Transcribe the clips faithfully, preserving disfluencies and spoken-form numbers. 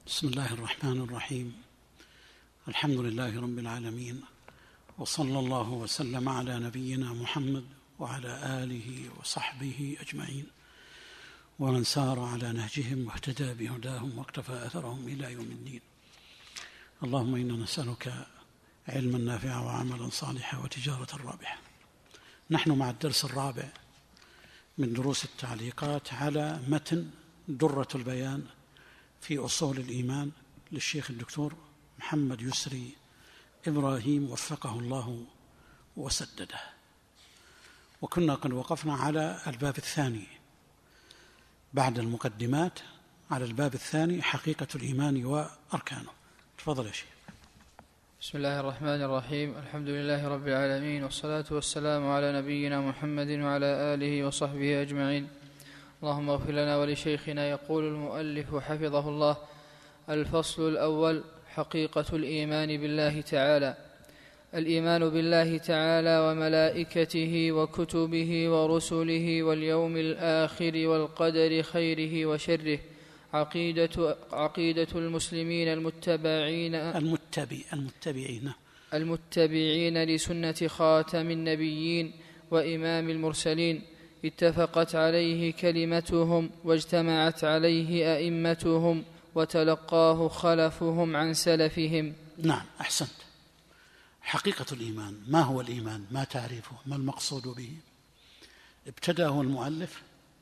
بسم الله الرحمن الرحيم. الحمد لله رب العالمين، وصلى الله وسلم على نبينا محمد وعلى آله وصحبه أجمعين، ومن سار على نهجهم واهتدى بهداهم واقتفى أثرهم إلى يوم الدين. اللهم إنا نسألك علما نافعا وعملا صالحا وتجارة رابحة. نحن مع الدرس الرابع من دروس التعليقات على متن درة البيان في أصول الإيمان للشيخ الدكتور محمد يسري إبراهيم وفقه الله وسدده. وكنا قد وقفنا على الباب الثاني بعد المقدمات، على الباب الثاني حقيقة الإيمان وأركانه. تفضل يا شيخ. بسم الله الرحمن الرحيم. الحمد لله رب العالمين، والصلاة والسلام على نبينا محمد وعلى آله وصحبه أجمعين. اللهم اغفر لنا ولشيخنا. يقول المؤلف حفظه الله: الفصل الأول: حقيقة الإيمان بالله تعالى. الإيمان بالله تعالى وملائكته وكتبه ورسله واليوم الآخر والقدر خيره وشره عقيدة, عقيدة المسلمين المتبعين المتبع المتبعين المتبعين لسنة خاتم النبيين وإمام المرسلين، اتفقت عليه كلمتهم واجتمعت عليه أئمتهم وتلقاه خلفهم عن سلفهم. نعم، أحسنت. حقيقة الإيمان، ما هو الإيمان؟ ما تعريفه؟ ما المقصود به؟ ابتدأه المؤلف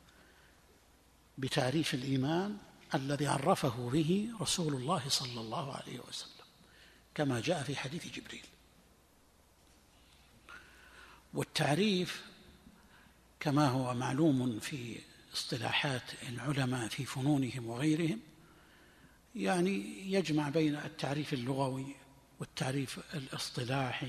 بتعريف الإيمان الذي عرفه به رسول الله صلى الله عليه وسلم كما جاء في حديث جبريل. والتعريف كما هو معلوم في اصطلاحات العلماء في فنونهم وغيرهم، يعني يجمع بين التعريف اللغوي والتعريف الاصطلاحي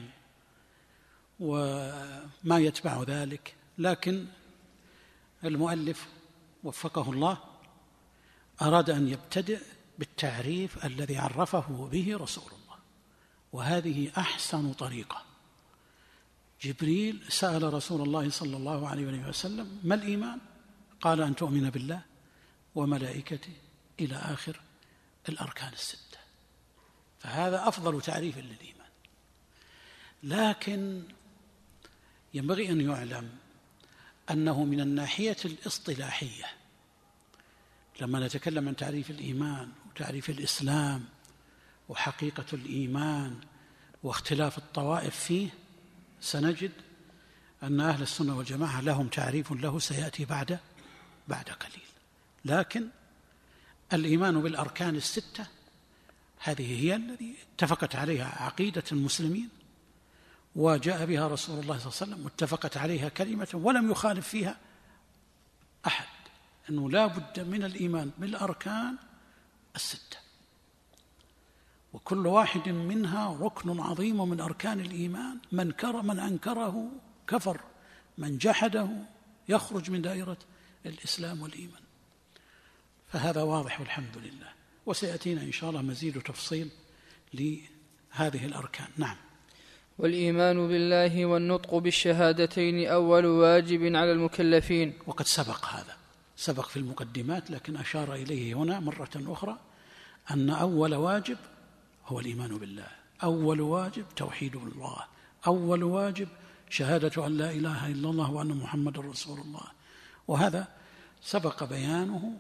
وما يتبع ذلك، لكن المؤلف وفقه الله أراد أن يبتدئ بالتعريف الذي عرفه به رسول الله، وهذه أحسن طريقة. جبريل سأل رسول الله صلى الله عليه وسلم: ما الإيمان؟ قال: أن تؤمن بالله وملائكته إلى آخر الأركان الستة. فهذا أفضل تعريف للإيمان. لكن ينبغي أن يعلم أنه من الناحية الاصطلاحية، لما نتكلم عن تعريف الإيمان وتعريف الإسلام وحقيقة الإيمان واختلاف الطوائف فيه، سنجد أن أهل السنة والجماعة لهم تعريف له سيأتي بعد بعد قليل. لكن الإيمان بالأركان الستة هذه هي التي اتفقت عليها عقيدة المسلمين، وجاء بها رسول الله صلى الله عليه وسلم، واتفقت عليها كلمة ولم يخالف فيها أحد، أنه لا بد من الإيمان بالأركان الستة، وكل واحد منها ركن عظيم من أركان الإيمان. من كر من أنكره كفر، من جحده يخرج من دائرة الإسلام والإيمان. فهذا واضح والحمد لله، وسيأتينا إن شاء الله مزيد تفصيل لهذه الأركان. نعم. والإيمان بالله والنطق بالشهادتين أول واجب على المكلفين. وقد سبق هذا، سبق في المقدمات، لكن أشار إليه هنا مرة أخرى أن أول واجب هو الإيمان بالله، أول واجب توحيد الله، أول واجب شهادة أن لا إله إلا الله وأن محمد رسول الله. وهذا سبق بيانه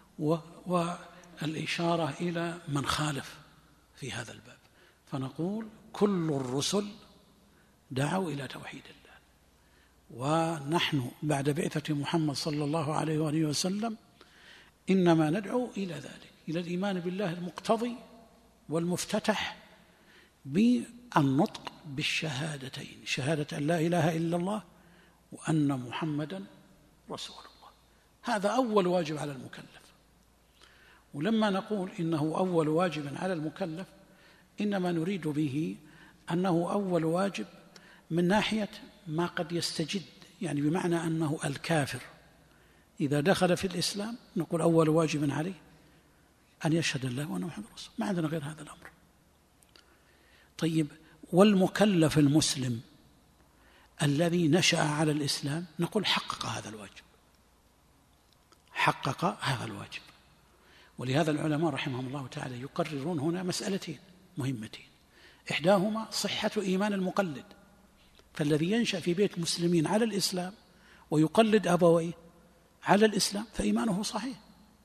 والإشارة إلى من خالف في هذا الباب. فنقول كل الرسل دعوا إلى توحيد الله، ونحن بعد بعثة محمد صلى الله عليه وآله وسلم إنما ندعو إلى ذلك، إلى الإيمان بالله المقتضي والمفتتح بالنطق بالشهادتين، شهادة أن لا إله إلا الله وأن محمدا رسول الله. هذا أول واجب على المكلف. ولما نقول إنه أول واجب على المكلف، إنما نريد به أنه أول واجب من ناحية ما قد يستجد، يعني بمعنى أنه الكافر إذا دخل في الإسلام نقول أول واجب عليه أن يشهد الله وأن محمد رسول الله، ما عندنا غير هذا الأمر. طيب، والمكلف المسلم الذي نشأ على الإسلام نقول حقق هذا الواجب، حقق هذا الواجب. ولهذا العلماء رحمهم الله تعالى يقررون هنا مسألتين مهمتين، إحداهما صحة إيمان المقلد، فالذي ينشأ في بيت مسلمين على الإسلام ويقلد أبويه على الإسلام فإيمانه صحيح،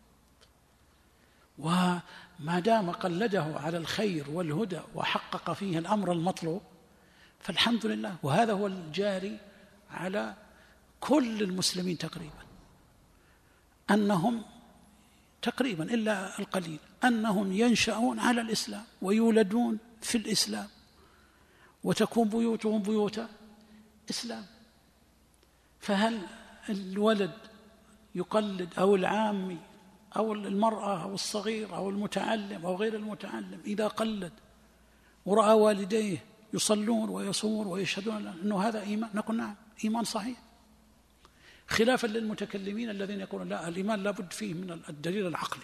وما دام قلده على الخير والهدى وحقق فيه الأمر المطلوب فالحمد لله. وهذا هو الجاري على كل المسلمين تقريبا، أنهم تقريبا إلا القليل أنهم ينشأون على الإسلام ويولدون في الإسلام وتكون بيوتهم بيوت إسلام. فهل الولد يقلد أو العامي أو المرأة أو الصغير أو المتعلم أو غير المتعلم إذا قلد ورأى والديه يصلون ويصومون ويشهدون أنه هذا إيمان، نقول نعم إيمان صحيح، خلافا للمتكلمين الذين يقولون لا الإيمان لا بد فيه من الدليل العقلي.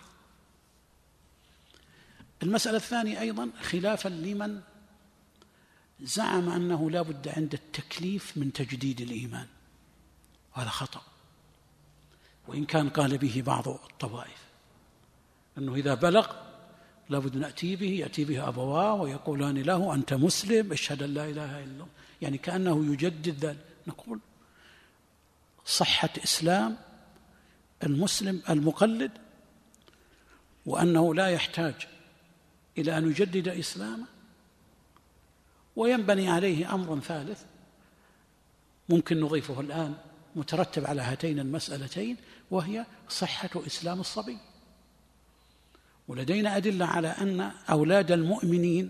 المسألة الثانية أيضا خلافا لمن زعم أنه لا بد عند التكليف من تجديد الإيمان، وهذا خطأ، وإن كان قال به بعض الطوائف أنه إذا بلغ لا بد نأتي به، يأتي به أبواه ويقولان له أنت مسلم اشهد أن لا إله إلا الله، يعني كأنه يجدد ذلك. نقول صحة إسلام المسلم المقلد وأنه لا يحتاج إلى أن يجدد إسلامه، وينبني عليه أمر ثالث ممكن نضيفه الآن مترتب على هاتين المسألتين، وهي صحة إسلام الصبي. ولدينا أدلة على أن أولاد المؤمنين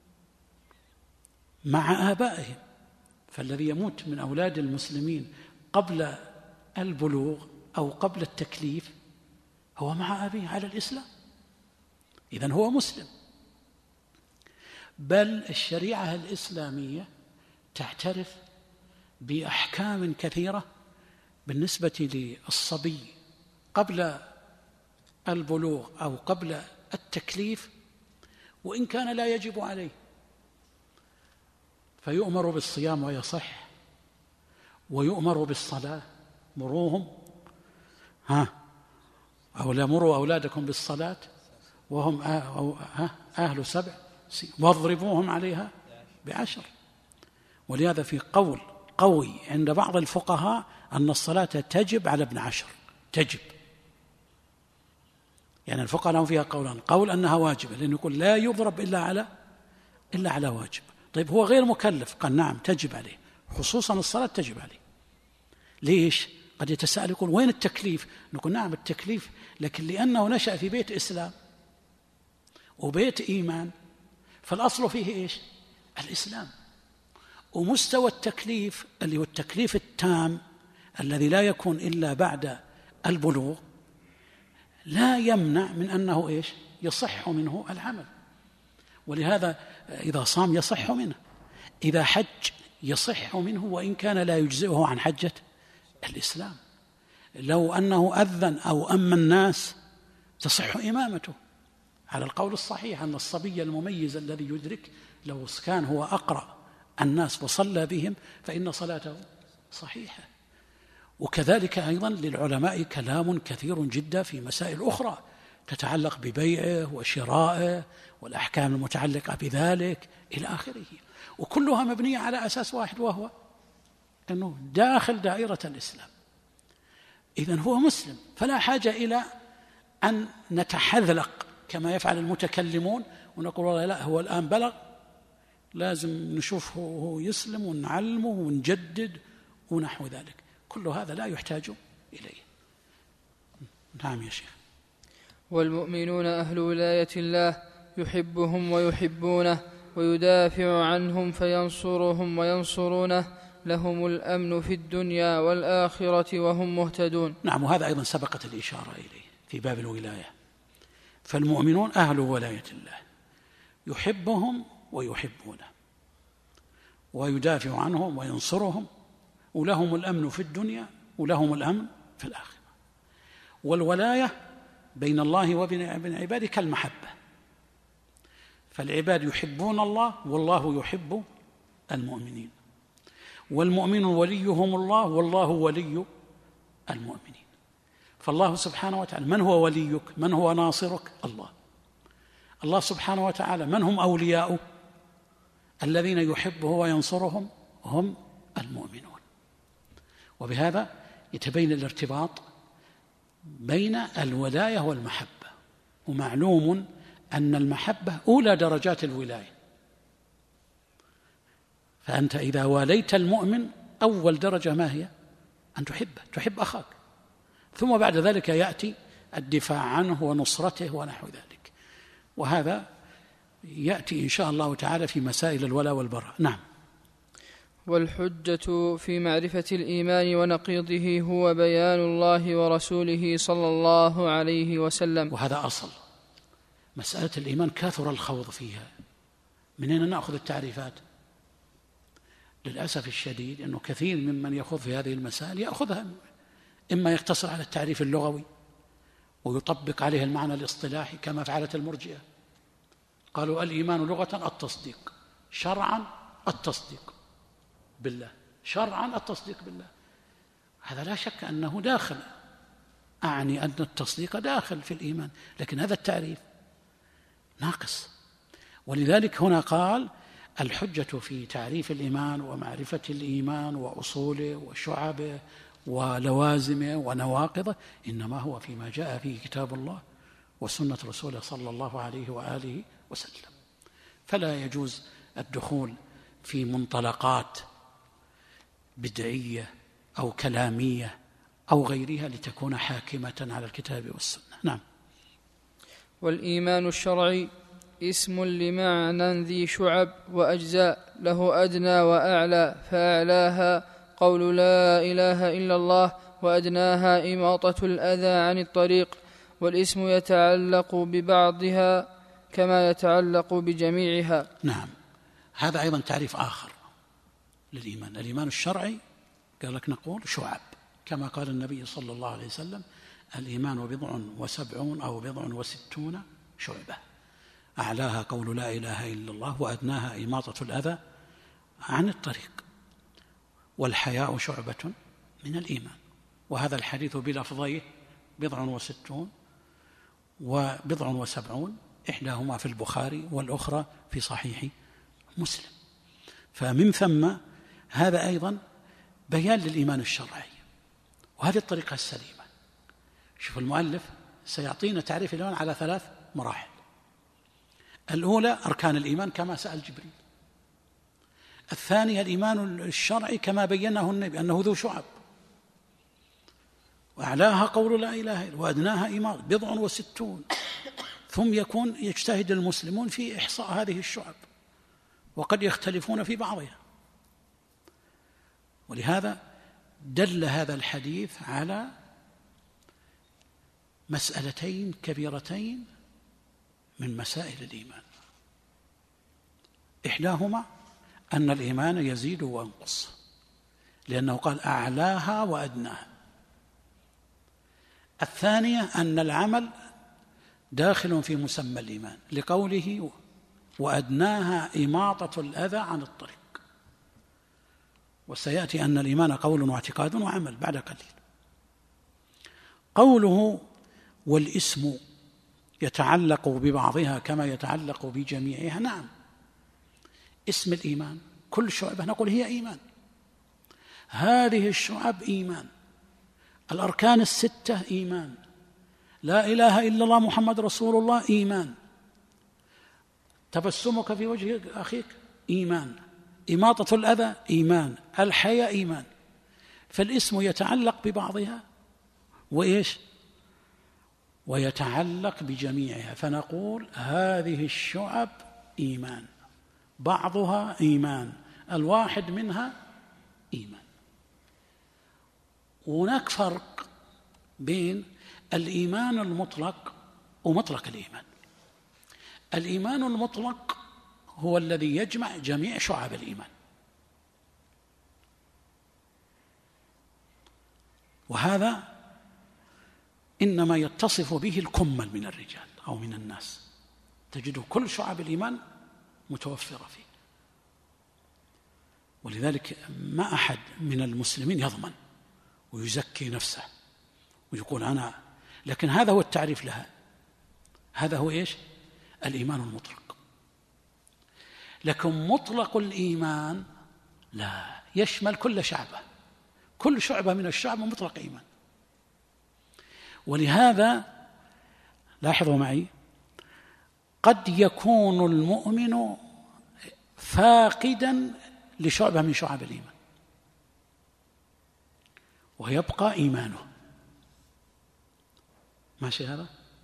مع آبائهم، فالذي يموت من أولاد المسلمين قبل البلوغ أو قبل التكليف هو مع أبيه على الإسلام، إذن هو مسلم. بل الشريعة الإسلامية تعترف بأحكام كثيرة بالنسبة للصبي قبل البلوغ أو قبل التكليف وإن كان لا يجب عليه، فيؤمر بالصيام ويصح، ويؤمر بالصلاة، مروهم ها أو لا مروا أولادكم بالصلاة وهم أهل سبع واضربوهم عليها بعشر. ولهذا في قول قوي عند بعض الفقهاء أن الصلاة تجب على ابن عشر، تجب، يعني الفقهاء لهم فيها قولان، قول أنها واجبة لأنه يقول لا يضرب إلا على إلا على واجب. طيب هو غير مكلف، قال نعم تجب عليه، خصوصا الصلاة تجب عليه. ليش؟ قد يتساءل يقول وين التكليف؟ نقول نعم التكليف، لكن لأنه نشأ في بيت إسلام وبيت إيمان فالأصل فيه إيش؟ الإسلام. ومستوى التكليف اللي هو التكليف التام الذي لا يكون إلا بعد البلوغ لا يمنع من أنه إيش؟ يصح منه العمل. ولهذا إذا صام يصح منه، إذا حج يصح منه وإن كان لا يجزئه عن حجة الإسلام. لو أنه أذن أو أما الناس تصح إمامته على القول الصحيح أن الصبي المميز الذي يدرك لو كان هو أقرأ الناس وصلى بهم فإن صلاته صحيحة. وكذلك أيضا للعلماء كلام كثير جدا في مسائل أخرى تتعلق ببيعه وشرائه والأحكام المتعلقة بذلك إلى آخره، وكلها مبنية على أساس واحد وهو أنه داخل دائرة الإسلام. إذن هو مسلم، فلا حاجة إلى أن نتحذلق كما يفعل المتكلمون ونقول والله لا هو الآن بلغ لازم نشوفه هو يسلم ونعلمه ونجدد ونحو ذلك، كل هذا لا يحتاج إليه. نعم يا شيخ. والمؤمنون أهل ولاية الله يحبهم ويحبونه ويدافع عنهم فينصرهم وينصرونه، لهم الأمن في الدنيا والآخرة وهم مهتدون. نعم، وهذا أيضا سبقت الإشارة إليه في باب الولاية. فالمؤمنون أهل ولاية الله يحبهم ويحبونه ويدافع عنهم وينصرهم، ولهم الأمن في الدنيا ولهم الأمن في الآخرة. والولاية بين الله وبين عباده كالمحبة، فالعباد يحبون الله والله يحب المؤمنين، والمؤمن وليهم الله والله ولي المؤمنين. فالله سبحانه وتعالى من هو وليك؟ من هو ناصرك؟ الله. الله سبحانه وتعالى من هم أولياؤه؟ الذين يحبه وينصرهم هم المؤمنون. وبهذا يتبين الارتباط بين الولاية والمحبة. ومعلوم أن المحبة أولى درجات الولاية، فأنت إذا واليت المؤمن أول درجة ما هي؟ أن تحبه، تحب أخاك، ثم بعد ذلك يأتي الدفاع عنه ونصرته ونحو ذلك. وهذا يأتي إن شاء الله تعالى في مسائل الولاء والبراء. نعم. والحجة في معرفة الإيمان ونقيضه هو بيان الله ورسوله صلى الله عليه وسلم. وهذا أصل مسألة الإيمان، كثر الخوض فيها. من أين نأخذ التعريفات؟ للأسف الشديد أنه كثير ممن يخوض في هذه المسائل يأخذها إما يقتصر على التعريف اللغوي ويطبق عليه المعنى الاصطلاحي كما فعلت المرجئة، قالوا الإيمان لغة التصديق، شرعا التصديق بالله، شرعا التصديق بالله. هذا لا شك أنه داخل، أعني أن التصديق داخل في الإيمان، لكن هذا التعريف ناقص. ولذلك هنا قال الحجة في تعريف الإيمان ومعرفة الإيمان وأصوله وشعبه ولوازمه ونواقضه إنما هو فيما جاء فيه كتاب الله وسنة رسوله صلى الله عليه وآله وسلم. فلا يجوز الدخول في منطلقات بدعية أو كلامية أو غيرها لتكون حاكمة على الكتاب والسنة. نعم. والإيمان الشرعي اسم لمعنى ذي شعب وأجزاء، له أدنى وأعلى، فأعلاها قول لا إله إلا الله، وأدناها إماطة الأذى عن الطريق. والاسم يتعلق ببعضها كما يتعلق بجميعها. نعم. هذا أيضا تعريف آخر للإيمان. الإيمان الشرعي قال لك نقول شعب، كما قال النبي صلى الله عليه وسلم الإيمان بضع وسبعون أو بضع وستون شعبة، أعلاها قول لا إله إلا الله، وأدناها إماطة الأذى عن الطريق، والحياء شعبة من الإيمان. وهذا الحديث بلفظيه بضع وستون وبضع وسبعون، إحداهما في البخاري والأخرى في صحيح مسلم. فمن ثم هذا أيضا بيان للإيمان الشرعي، وهذه الطريقة السليمة. شوف المؤلف سيعطينا تعريف الإيمان على ثلاث مراحل. الأولى أركان الإيمان كما سأل جبريل. الثانية الإيمان الشرعي كما بينه النبي أنه ذو شعب، وأعلاها قول لا إله إلا، وأدناها إماطة بضع وستون. ثم يكون يجتهد المسلمون في إحصاء هذه الشعب، وقد يختلفون في بعضها. ولهذا دل هذا الحديث على مسألتين كبيرتين من مسائل الإيمان. إحداهما أن الإيمان يزيد وينقص، لأنه قال أعلاها وأدناها. الثانية أن العمل داخل في مسمى الإيمان، لقوله وأدناها إماطة الأذى عن الطريق. وسيأتي أن الإيمان قول واعتقاد وعمل بعد قليل. قوله والاسم يتعلق ببعضها كما يتعلق بجميعها، نعم، اسم الإيمان كل شعبة نقول هي إيمان، هذه الشعب إيمان، الأركان الستة إيمان، لا إله إلا الله محمد رسول الله إيمان، تبسمك في وجه أخيك إيمان، إماطة الأذى إيمان، الحياء إيمان. فالاسم يتعلق ببعضها وإيش ويتعلق بجميعها، فنقول هذه الشعب إيمان، بعضها إيمان، الواحد منها إيمان. هناك فرق بين الإيمان المطلق ومطلق الإيمان. الإيمان المطلق هو الذي يجمع جميع شعب الإيمان، وهذا إنما يتصف به الكمل من الرجال أو من الناس، تجد كل شعب الإيمان متوفرة فيه. ولذلك ما أحد من المسلمين يضمن ويزكي نفسه ويقول أنا، لكن هذا هو التعريف لها، هذا هو إيش؟ الإيمان المطلق. لكن مطلق الإيمان لا، يشمل كل شعبة، كل شعبة من الشعب مطلق إيمان. ولهذا لاحظوا معي، قد يكون المؤمن فاقدا لشعبة من شعب الإيمان ويبقى إيمانه، ماشي هذا؟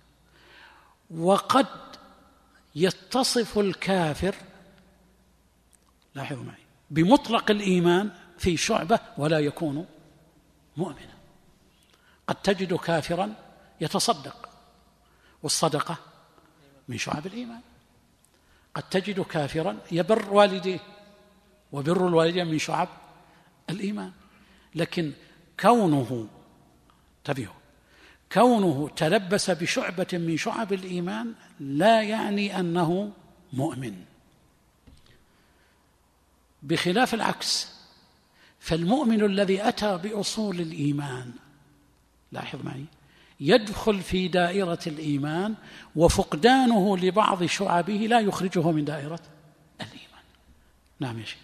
وقد يتصف الكافر، لاحظوا معي، بمطلق الإيمان في شعبة ولا يكون مؤمنا. قد تجد كافرا يتصدق، والصدقة من شعب الإيمان. قد تجد كافرا يبر والديه، وبر الوالدين من شعب الإيمان. لكن كونه، انتبهوا، كونه تلبس بشعبة من شعب الإيمان لا يعني أنه مؤمن، بخلاف العكس. فالمؤمن الذي أتى بأصول الإيمان، لاحظ معي، يدخل في دائرة الإيمان، وفقدانه لبعض شعبه لا يخرجه من دائرة الإيمان. نعم يا شيخ.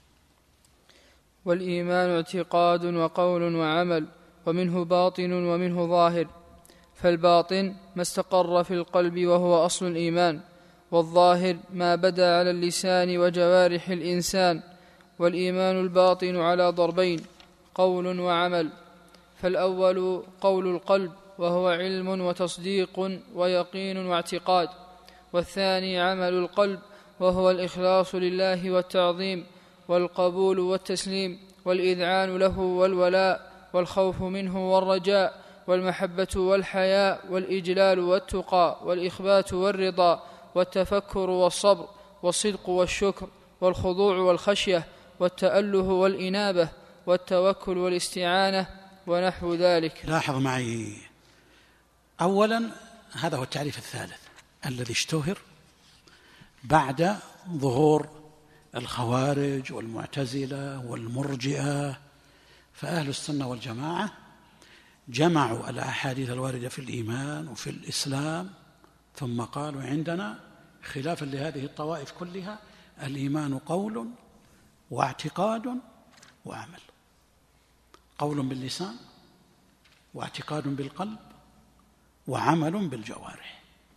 والإيمان اعتقاد وقول وعمل، ومنه باطن ومنه ظاهر. فالباطن ما استقر في القلب وهو أصل الإيمان، والظاهر ما بدا على اللسان وجوارح الإنسان. والإيمان الباطن على ضربين، قول وعمل. فالأول قول القلب، وهو علم وتصديق ويقين واعتقاد. والثاني عمل القلب، وهو الإخلاص لله والتعظيم والقبول والتسليم والإذعان له والولاء والخوف منه والرجاء والمحبة والحياء والإجلال والتقى والإخبات والرضا والتفكر والصبر والصدق والشكر والخضوع والخشية والتأله والإنابة والتوكل والاستعانة ونحو ذلك. لاحظ معي، أولا هذا هو التعريف الثالث الذي اشتهر بعد ظهور الخوارج والمعتزلة والمرجئة. فأهل السنة والجماعة جمعوا الأحاديث الواردة في الإيمان وفي الإسلام، ثم قالوا عندنا خلافا لهذه الطوائف كلها: الإيمان قول واعتقاد وعمل. قول باللسان، واعتقاد بالقلب، وعمل بالجوارح.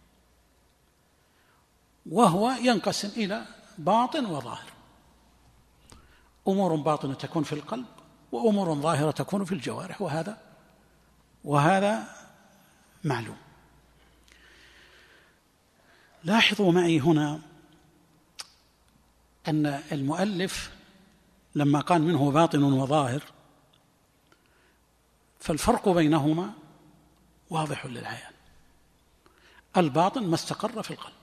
وهو ينقسم إلى باطن وظاهر، أمور باطنة تكون في القلب، وأمور ظاهرة تكون في الجوارح، وهذا وهذا معلوم. لاحظوا معي هنا أن المؤلف لما قال منه باطن وظاهر، فالفرق بينهما واضح للعيان. الباطن ما استقر في القلب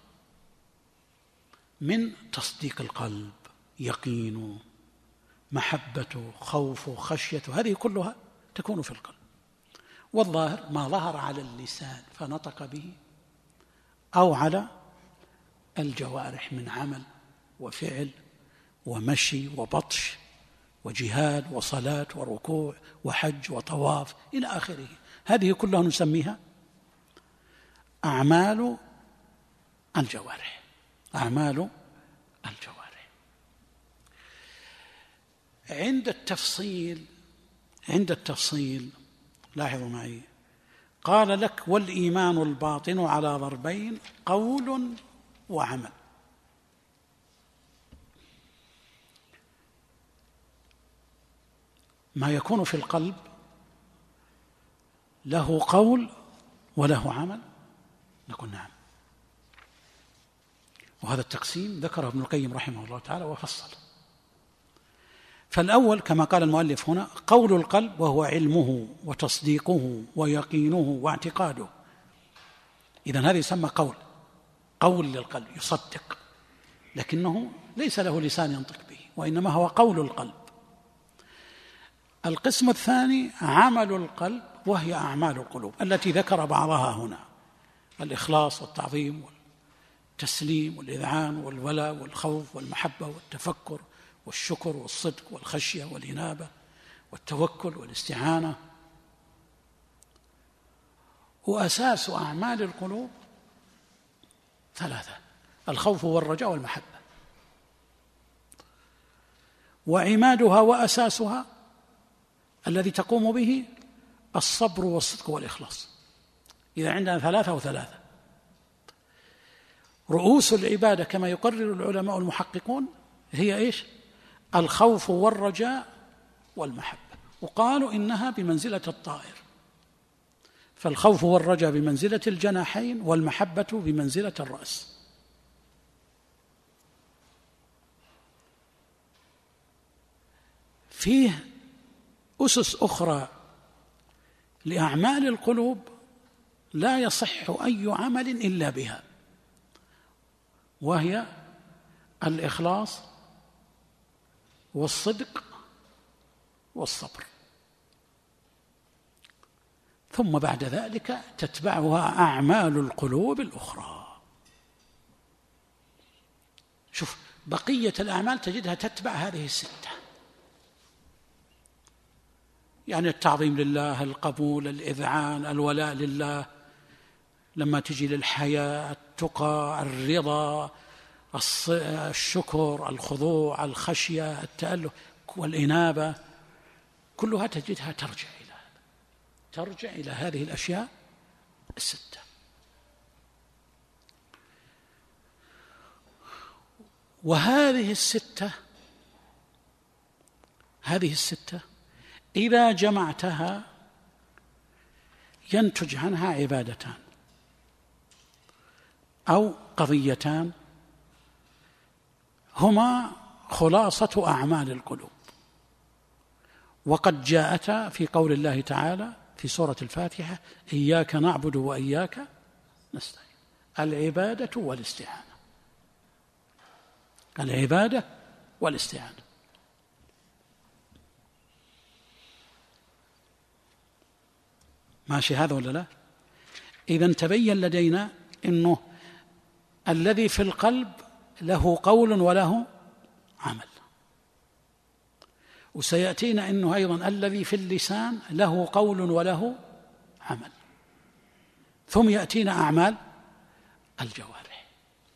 من تصديق القلب، يقينه، محبته، خوفه، خشيته، هذه كلها تكون في القلب. والظاهر ما ظهر على اللسان فنطق به، أو على الجوارح من عمل وفعل ومشي وبطش وجهاد وصلاة وركوع وحج وطواف إلى آخره. هذه كلها نسميها أعمال الجوارح، أعمال الجوارح. عند التفصيل عند التفصيل لاحظوا معي، قال لك: والإيمان الباطن على ضربين، قول وعمل. ما يكون في القلب له قول وله عمل، نقول نعم. وهذا التقسيم ذكره ابن القيم رحمه الله تعالى وفصل. فالأول كما قال المؤلف هنا قول القلب، وهو علمه وتصديقه ويقينه واعتقاده. إذن هذا يسمى قول، قول للقلب يصدق، لكنه ليس له لسان ينطق به، وإنما هو قول القلب. القسم الثاني عمل القلب، وهي أعمال القلوب التي ذكر بعضها هنا: الإخلاص والتعظيم والتسليم والإذعان والولاء والخوف والمحبة والتفكر والشكر والصدق والخشية والإنابة والتوكل والاستعانة. وأساس أعمال القلوب ثلاثة: الخوف والرجاء والمحبة، وعمادها وأساسها الذي تقوم به الصبر والصدق والإخلاص. إذا عندنا ثلاثة وثلاثة. رؤوس العبادة كما يقرر العلماء المحققون هي إيش؟ الخوف والرجاء والمحبة، وقالوا إنها بمنزلة الطائر، فالخوف والرجاء بمنزلة الجناحين والمحبة بمنزلة الرأس. فيه أسس أخرى لأعمال القلوب لا يصح أي عمل إلا بها، وهي الإخلاص والصدق والصبر، ثم بعد ذلك تتبعها أعمال القلوب الأخرى. شوف، بقية الأعمال تجدها تتبع هذه الستة، يعني التعظيم لله، القبول، الإذعان، الولاء لله، لما تجي للحياة، التقى، الرضا، الشكر، الخضوع، الخشية، التأله والإنابة، كلها تجدها ترجع إلى هذا، ترجع إلى هذه الأشياء الستة. وهذه الستة هذه الستة إذا جمعتها ينتج عنها عبادتان أو قضيتان هما خلاصة أعمال القلوب، وقد جاءتا في قول الله تعالى في سورة الفاتحة: إياك نعبد وإياك نستعين. العبادة والاستعانة، العبادة والاستعانة. ماشي هذا ولا لا؟ إذن تبين لدينا أنه الذي في القلب له قول وله عمل، وسيأتينا أنه أيضا الذي في اللسان له قول وله عمل، ثم يأتينا أعمال الجوارح.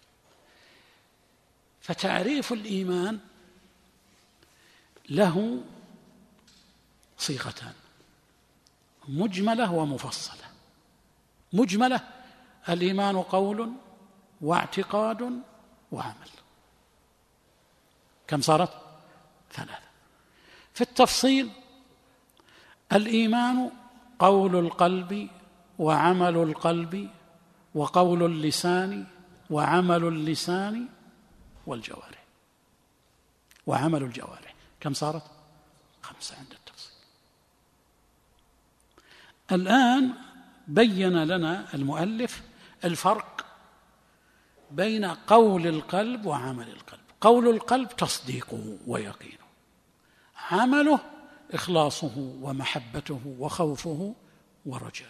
فتعريف الإيمان له صيغتان: مجملة ومفصلة. مجملة: الإيمان قول واعتقاد وعمل. كم صارت؟ ثلاثة. في التفصيل: الإيمان قول القلب وعمل القلب وقول اللسان وعمل اللسان والجوارح وعمل الجوارح. كم صارت؟ خمسة عند التفصيل. الآن بين لنا المؤلف الفرق بين قول القلب وعمل القلب. قول القلب تصديقه ويقينه، عمله إخلاصه ومحبته وخوفه ورجاؤه.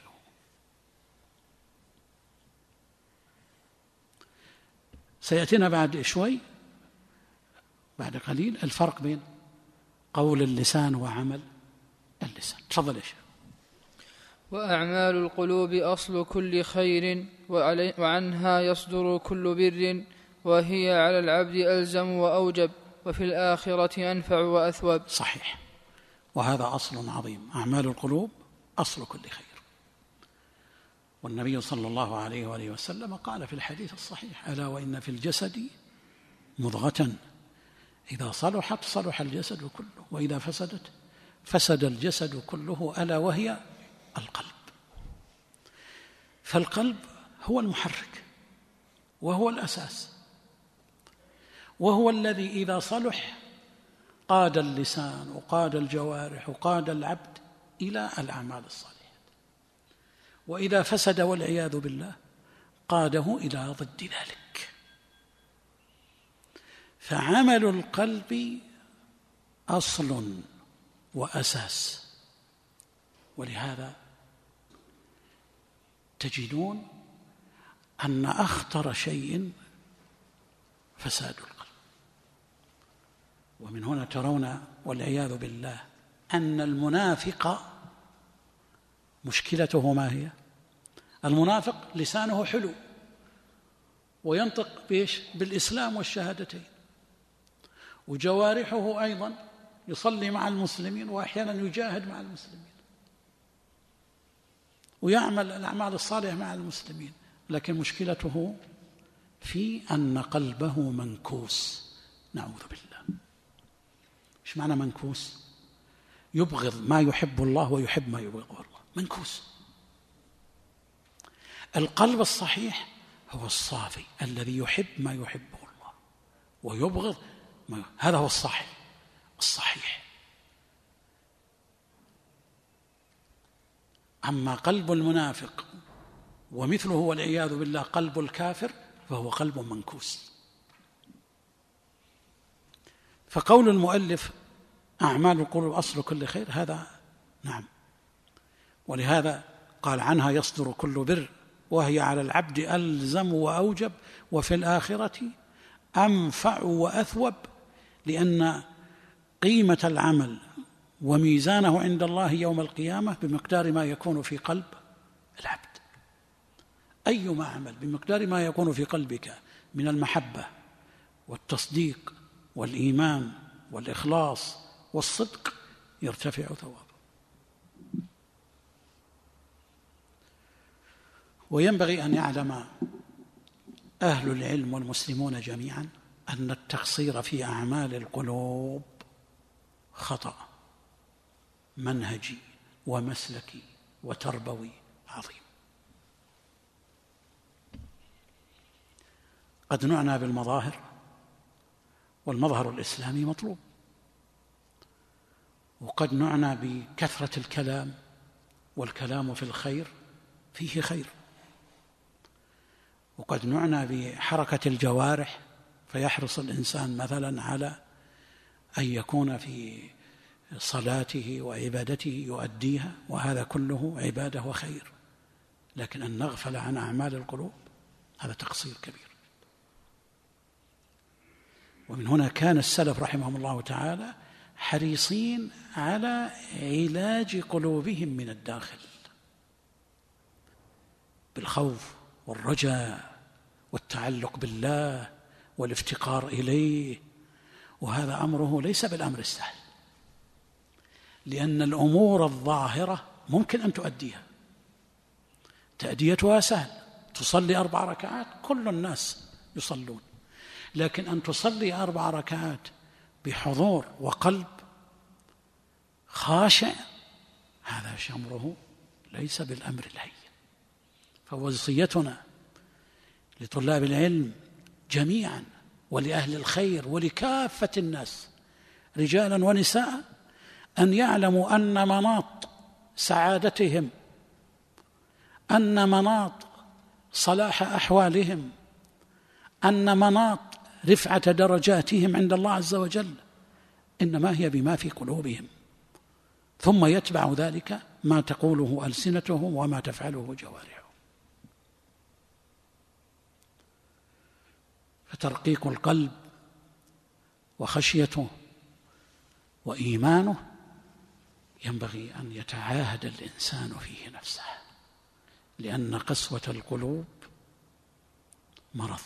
سيأتينا بعد شوي، بعد قليل، الفرق بين قول اللسان وعمل اللسان. تفضل يا شيخ. وأعمال القلوب أصل كل خير وعنها يصدر كل بر، وهي على العبد ألزم وأوجب، وفي الآخرة أنفع وأثوب. صحيح، وهذا أصل عظيم. أعمال القلوب أصل كل خير، والنبي صلى الله عليه وآله وسلم قال في الحديث الصحيح: ألا وإن في الجسد مضغة إذا صلحت صلح الجسد كله، وإذا فسدت فسد الجسد كله، ألا وهي القلب. فالقلب هو المحرك وهو الأساس، وهو الذي إذا صلح قاد اللسان وقاد الجوارح وقاد العبد إلى الأعمال الصالحة، وإذا فسد والعياذ بالله قاده إلى ضد ذلك. فعمل القلب أصل وأساس، ولهذا تجدون أن أخطر شيء فساد القلب. ومن هنا ترون والعياذ بالله أن المنافق مشكلته ما هي؟ المنافق لسانه حلو وينطق بإيش؟ بالإسلام والشهادتين، وجوارحه أيضا يصلي مع المسلمين وأحيانا يجاهد مع المسلمين ويعمل الأعمال الصالحة مع المسلمين، لكن مشكلته في أن قلبه منكوس، نعوذ بالله. إيش معنى منكوس؟ يبغض ما يحب الله ويحب ما يبغض الله، منكوس. القلب الصحيح هو الصافي الذي يحب ما يحبه الله ويبغض ما يحب. هذا هو الصحيح الصحيح. أما قلب المنافق ومثله والعياذ بالله قلب الكافر فهو قلب منكوس. فقول المؤلف أعمال القلوب أصل كل خير، هذا نعم، ولهذا قال عنها يصدر كل بر وهي على العبد ألزم وأوجب وفي الآخرة أنفع وأثوب، لأن قيمة العمل وميزانه عند الله يوم القيامة بمقدار ما يكون في قلب العبد. أيما عمل بمقدار ما يكون في قلبك من المحبة والتصديق والإيمان والإخلاص والصدق يرتفع ثوابه. وينبغي أن يعلم أهل العلم والمسلمون جميعا أن التقصير في أعمال القلوب خطأ منهجي ومسلكي وتربوي عظيم. قد نعنى بالمظاهر، والمظهر الإسلامي مطلوب، وقد نعنى بكثرة الكلام، والكلام في الخير فيه خير، وقد نعنى بحركة الجوارح، فيحرص الإنسان مثلا على أن يكون في صلاته وعبادته يؤديها، وهذا كله عبادة وخير. لكن أن نغفل عن أعمال القلوب هذا تقصير كبير. ومن هنا كان السلف رحمهم الله تعالى حريصين على علاج قلوبهم من الداخل بالخوف والرجاء والتعلق بالله والافتقار إليه، وهذا أمره ليس بالأمر السهل، لأن الأمور الظاهرة ممكن أن تؤديها، تأديتها سهل، تصلي أربع ركعات كل الناس يصلون، لكن أن تصلي أربع ركعات بحضور وقلب خاشع هذا شمره ليس بالأمر الهين. فوصيتنا لطلاب العلم جميعا ولأهل الخير ولكافة الناس رجالا ونساء أن يعلموا أن مناط سعادتهم، أن مناط صلاح أحوالهم، أن مناط رفعة درجاتهم عند الله عز وجل إنما هي بما في قلوبهم، ثم يتبع ذلك ما تقوله ألسنتهم وما تفعله جوارحهم. فترقيق القلب وخشيته وإيمانه ينبغي أن يتعاهد الإنسان فيه نفسه، لأن قسوة القلوب مرض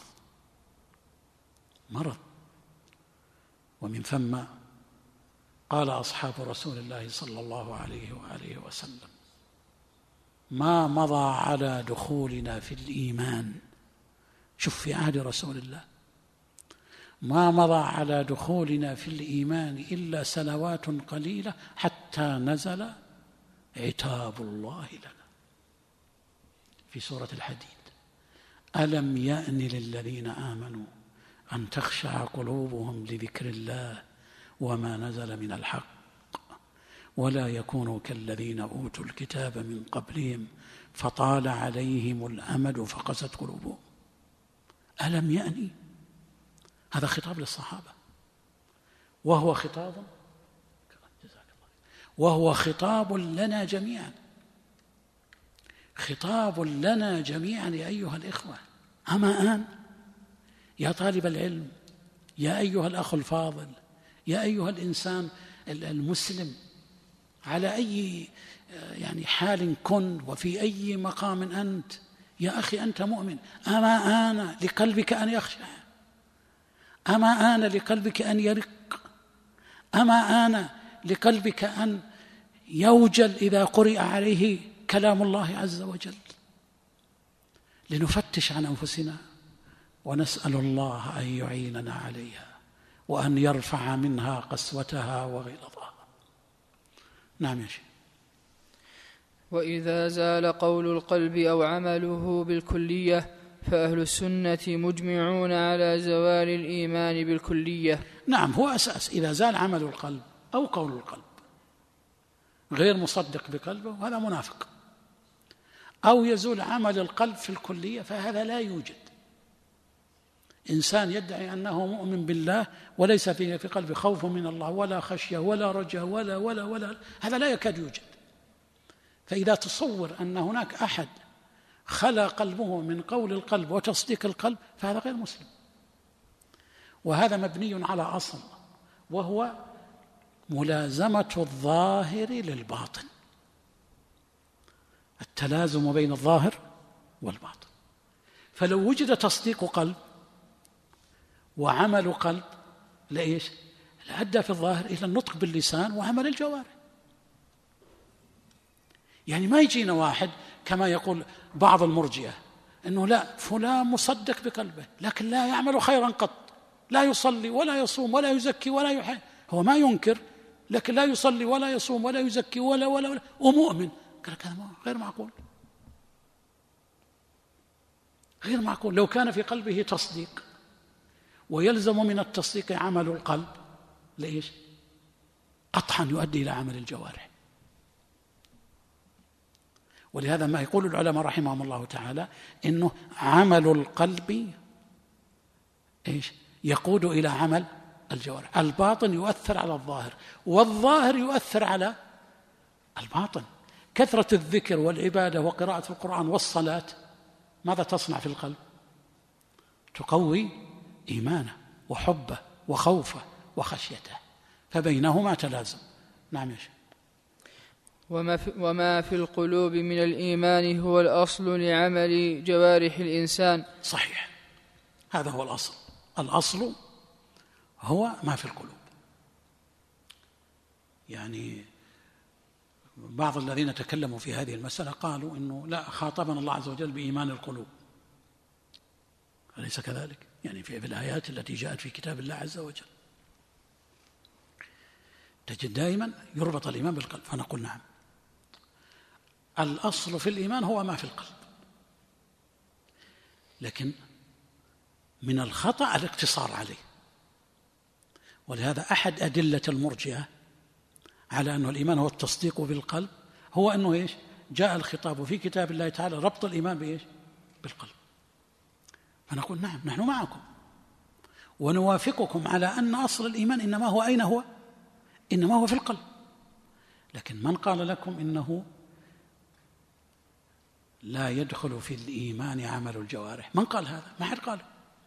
مرض ومن ثم قال أصحاب رسول الله صلى الله عليه وآله وسلم: ما مضى على دخولنا في الإيمان، شوف في عهد رسول الله، ما مضى على دخولنا في الإيمان إلا سنوات قليلة حتى نزل عتاب الله لنا في سورة الحديد: ألم يأن للذين آمنوا أن تخشع قلوبهم لذكر الله وما نزل من الحق ولا يكونوا كالذين أوتوا الكتاب من قبلهم فطال عليهم الأمد فقست قلوبهم. ألم يأني، هذا خطاب للصحابة، وهو خطاب وهو خطاب لنا جميعا، خطاب لنا جميعا يا أيها الإخوة. أما آن يا طالب العلم، يا أيها الأخ الفاضل، يا أيها الإنسان المسلم على أي يعني حال كن وفي أي مقام أنت، يا أخي أنت مؤمن، أما آن لقلبك أن يخشى، أما آن لقلبك أن يرق، أما آن لقلبك أن يوجل إذا قرئ عليه كلام الله عز وجل. لنفتش عن أنفسنا ونسأل الله أن يعيننا عليها وأن يرفع منها قسوتها وغلظها. نعم يا شيخ. وإذا زال قول القلب أو عمله بالكلية فأهل السنة مجمعون على زوال الإيمان بالكلية. نعم، هو أساس. إذا زال عمل القلب أو قول القلب غير مصدق بقلبه هذا منافق، أو يزول عمل القلب في الكلية فهذا لا يوجد. إنسان يدعي أنه مؤمن بالله وليس فيه في قلبه خوف من الله ولا خشية ولا رجاء ولا ولا ولا هذا لا يكاد يوجد. فإذا تصور أن هناك أحد خلى قلبه من قول القلب وتصديق القلب فهذا غير مسلم. وهذا مبني على أصل، وهو ملازمة الظاهر للباطن، التلازم بين الظاهر والباطن. فلو وجد تصديق قلب وعمل قلب لإيش؟ لأدى في الظاهر إلى النطق باللسان وعمل الجوارح. يعني ما يجينا واحد كما يقول بعض المرجئة أنه لا فلان مصدق بقلبه لكن لا يعمل خيرا قط، لا يصلي ولا يصوم ولا يزكي ولا يحج، هو ما ينكر لكن لا يصلي ولا يصوم ولا يزكي ولا ولا, ولا ومؤمن. قال هذا غير معقول، غير معقول. لو كان في قلبه تصديق ويلزم من التصديق عمل القلب ليش؟ قطعا يؤدي إلى عمل الجوارح. ولهذا ما يقول العلماء رحمهم الله تعالى إنه عمل القلب إيش؟ يقود إلى عمل الجوارح. الباطن يؤثر على الظاهر والظاهر يؤثر على الباطن. كثرة الذكر والعبادة وقراءة القرآن والصلاة ماذا تصنع في القلب؟ تقوي إيمانه وحبه وخوفه وخشيته، فبينهما تلازم. نعم يا شيخ. وما في, وما في القلوب من الإيمان هو الأصل لعمل جوارح الإنسان. صحيح، هذا هو الأصل. الأصل هو ما في القلوب. يعني بعض الذين تكلموا في هذه المسألة قالوا إنه لا، خاطبنا الله عز وجل بإيمان القلوب، أليس كذلك؟ يعني في الآيات التي جاءت في كتاب الله عز وجل تجد دائما يربط الإيمان بالقلب، فنقول نعم، الأصل في الإيمان هو ما في القلب. لكن من الخطأ الاقتصار عليه. ولهذا أحد أدلة المرجئة على أنه الإيمان هو التصديق بالقلب هو أنه إيش؟ جاء الخطاب في كتاب الله تعالى ربط الإيمان بإيش؟ بالقلب. فنقول نعم، نحن معكم ونوافقكم على أن أصل الإيمان إنما هو أين هو؟ إنما هو في القلب. لكن من قال لكم إنه لا يدخل في الإيمان عمل الجوارح؟ من قال هذا؟ ما حد قاله.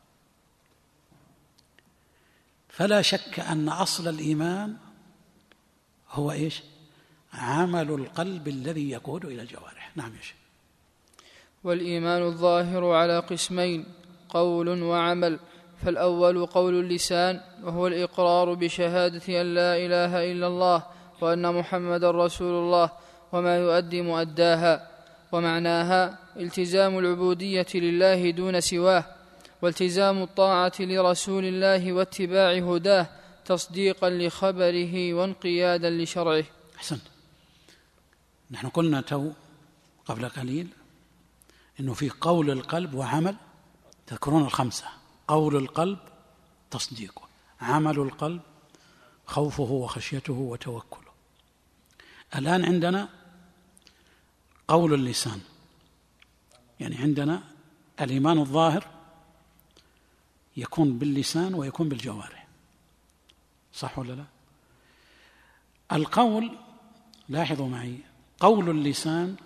فلا شك أن أصل الإيمان هو إيش؟ عمل القلب الذي يقود إلى الجوارح. نعم يا شيخ. والإيمان الظاهر على قسمين: قول وعمل. فالأول قول اللسان، وهو الإقرار بشهادة أن لا إله إلا الله وأن محمد رسول الله وما يؤدي مؤداها، ومعناها التزام العبودية لله دون سواه، والتزام الطاعة لرسول الله واتباع هداه تصديقا لخبره وانقيادا لشرعه. أحسنت. نحن قلنا تو قبل قليل إنه في قول القلب وعمل، تذكرون الخمسة: قول القلب تصديقه، عمل القلب خوفه وخشيته وتوكله. الآن عندنا قول اللسان، يعني عندنا الإيمان الظاهر يكون باللسان ويكون بالجوارح، صح ولا لا؟ القول، لاحظوا معي، قول اللسان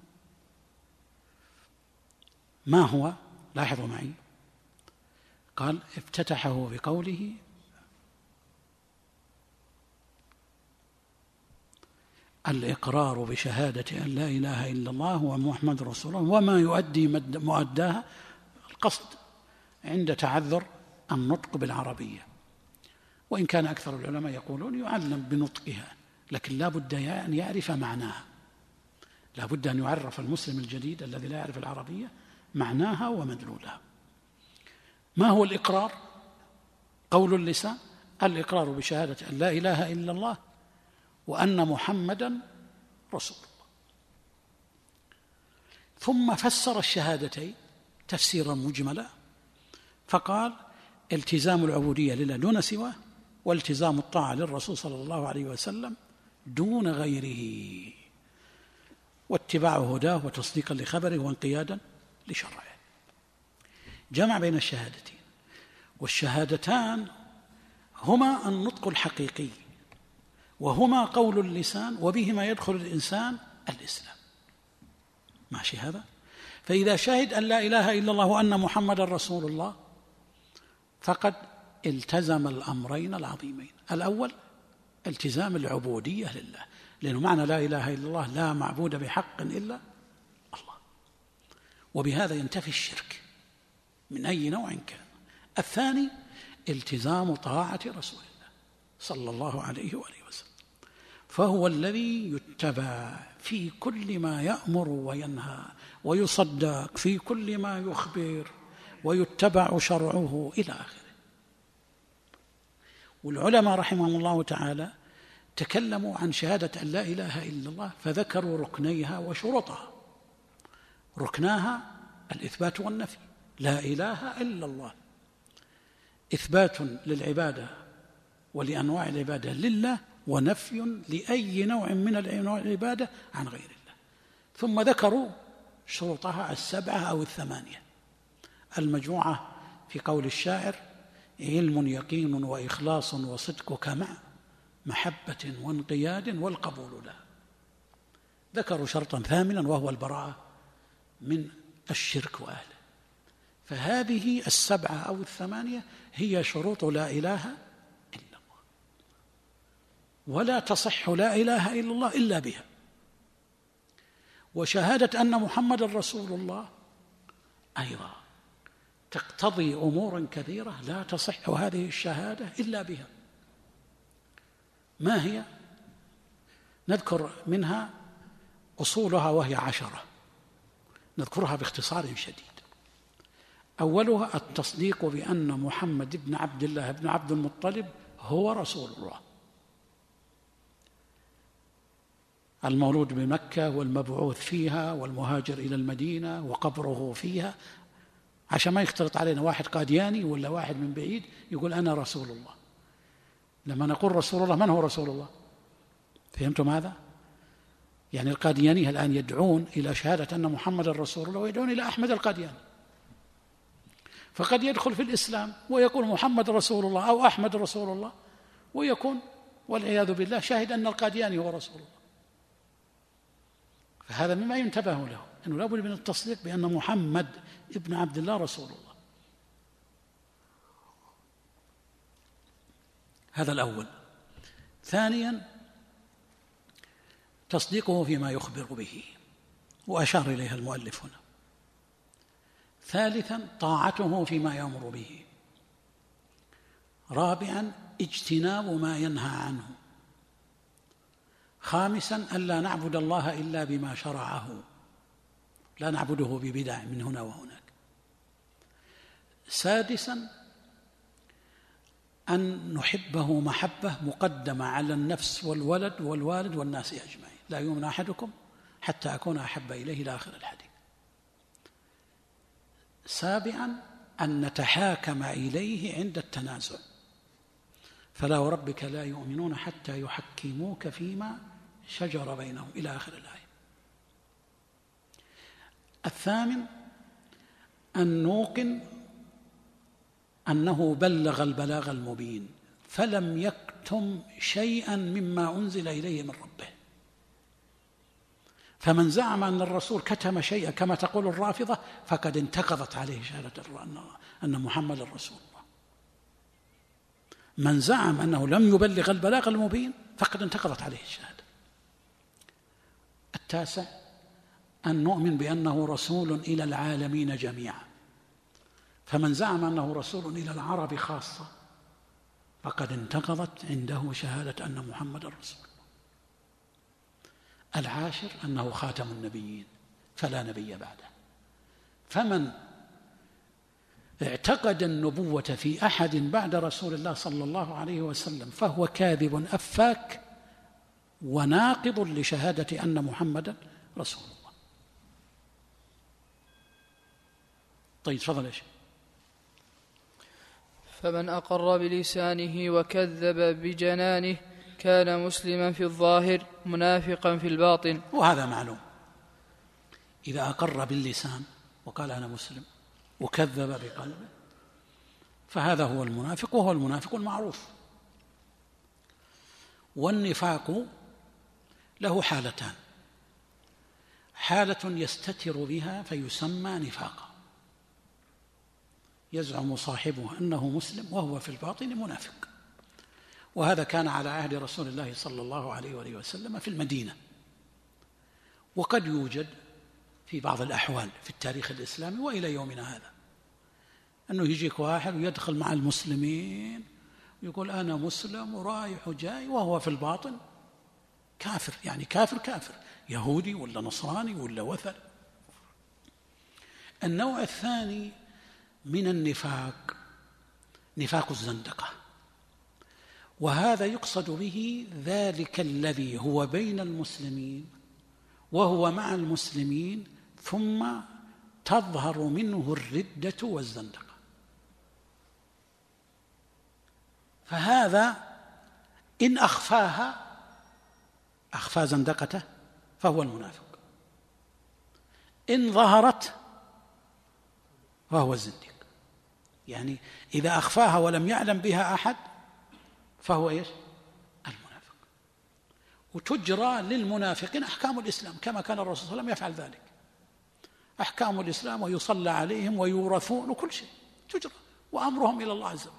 ما هو؟ لاحظوا معي، قال افتتحه بقوله الإقرار بشهادة أن لا إله إلا الله ومحمد رسول الله وما يؤدي مؤداها القصد عند تعذر النطق بالعربية، وإن كان أكثر العلماء يقولون يعلم بنطقها، لكن لا بد أن يعرف معناها، لا بد أن يعرف المسلم الجديد الذي لا يعرف العربية معناها ومدلولها. ما هو الإقرار؟ قول اللسان، الإقرار بشهادة أن لا إله إلا الله وأن محمدا رسول الله. ثم فسر الشهادتين تفسيرا مجملا فقال: التزام العبودية لله دون سواه، والتزام الطاعة للرسول صلى الله عليه وسلم دون غيره، واتباع هداه وتصديقا لخبره وانقيادا لشرعه. جمع بين الشهادتين، والشهادتان هما النطق الحقيقي وهما قول اللسان، وبهما يدخل الإنسان الإسلام. ماشي هذا؟ فإذا شهد أن لا إله إلا الله وأن محمد رسول الله فقد التزم الأمرين العظيمين. الأول التزام العبودية لله، لأنه معنى لا إله إلا الله لا معبود بحق إلا الله، وبهذا ينتفي الشرك من أي نوع كان. الثاني التزام طاعة رسول الله صلى الله عليه وآله وسلم، فهو الذي يتبع في كل ما يأمر وينهى، ويصدق في كل ما يخبر، ويتبع شرعه إلى آخره. والعلماء رحمهم الله تعالى تكلموا عن شهادة أن لا إله إلا الله فذكروا ركنيها وشروطها. ركناها الإثبات والنفي، لا إله إلا الله إثبات للعبادة ولأنواع العبادة لله، ونفي لأي نوع من أنواع العبادة عن غير الله. ثم ذكروا شروطها السبعة أو الثمانية المجموعة في قول الشاعر: علم يقين وإخلاص وصدقك مع محبة وانقياد والقبول له. ذكروا شرطا ثامنا وهو البراءة من الشرك وأهله. فهذه السبعة أو الثمانية هي شروط لا إله إلا الله، ولا تصح لا إله إلا الله إلا بها. وشهادة أن محمد رسول الله أيضا تقتضي أمورا كثيرة لا تصح هذه الشهادة إلا بها. ما هي؟ نذكر منها أصولها وهي عشرة، نذكرها باختصار شديد. أولها التصديق بأن محمد بن عبد الله بن عبد المطلب هو رسول الله، المولود بمكة والمبعوث فيها والمهاجر إلى المدينة وقبره فيها، عشان ما يختلط علينا واحد قادياني ولا واحد من بعيد يقول أنا رسول الله. لما نقول رسول الله، من هو رسول الله؟ فهمتم هذا؟ يعني القاديانية الآن يدعون إلى شهادة أن محمد رسول الله ويدعون إلى أحمد القادياني، فقد يدخل في الإسلام ويقول محمد رسول الله أو أحمد رسول الله، ويكون والعياذ بالله شاهد أن القادياني هو رسول الله. فهذا مما ينتبه له، أنه لا بد من التصديق بأن محمد ابن عبد الله رسول الله. هذا الأول. ثانيا تصديقه فيما يخبر به، وأشار إليها المؤلف هنا. ثالثا طاعته فيما يأمر به. رابعا اجتناب ما ينهى عنه. خامسا ألا نعبد الله إلا بما شرعه، لا نعبده ببدع من هنا وهناك. سادسا أن نحبه محبة مقدمة على النفس والولد والوالد والناس أجمعين، لا يؤمن أحدكم حتى أكون أحب إليه إلى آخر الحديث. سابعا أن نتحاكم إليه عند التنازع، فلا وربك لا يؤمنون حتى يحكموك فيما شجر بينهم إلى آخر الآية. الثامن أن نوقن أنه بلغ البلاغ المبين فلم يكتم شيئا مما أنزل إليه من ربه. فمن زعم أن الرسول كتم شيئا كما تقول الرافضة فقد انتقضت عليه شهادة أن محمد رسول الله. من زعم أنه لم يبلغ البلاغ المبين فقد انتقضت عليه الشهادة. التاسع أن نؤمن بأنه رسول إلى العالمين جميعا، فمن زعم أنه رسول إلى العرب خاصة فقد انتقضت عنده شهادة أن محمد رسول الله. العاشر أنه خاتم النبيين فلا نبي بعده، فمن اعتقد النبوة في أحد بعد رسول الله صلى الله عليه وسلم فهو كاذب أفاك وناقض لشهادة أن محمدا رسول الله. طيب تفضل يا شيخ. فمن أقر بلسانه وكذب بجنانه كان مسلما في الظاهر منافقا في الباطن. وهذا معلوم، إذا أقر باللسان وقال أنا مسلم وكذب بقلبه فهذا هو المنافق، وهو المنافق المعروف. والنفاق له حالتان: حالة يستتر بها فيسمى نفاقا، يزعم صاحبه أنه مسلم وهو في الباطن منافق، وهذا كان على عهد رسول الله صلى الله عليه وآله وسلم في المدينة، وقد يوجد في بعض الأحوال في التاريخ الإسلامي وإلى يومنا هذا، أنه يجيك واحد ويدخل مع المسلمين ويقول أنا مسلم ورايح وجاي وهو في الباطن كافر، يعني كافر كافر، يهودي ولا نصراني ولا وثني. النوع الثاني من النفاق نفاق الزندقة، وهذا يقصد به ذلك الذي هو بين المسلمين وهو مع المسلمين ثم تظهر منه الردة والزندقة، فهذا إن أخفاها أخفى زندقته فهو المنافق، إن ظهرت فهو الزنديق. يعني إذا أخفاها ولم يعلم بها أحد فهو إيش؟ المنافق. وتجرى للمنافقين أحكام الإسلام كما كان الرسول صلى الله عليه وسلم يفعل ذلك، أحكام الإسلام ويصلى عليهم ويورثون وكل شيء تجرى، وأمرهم إلى الله عز وجل.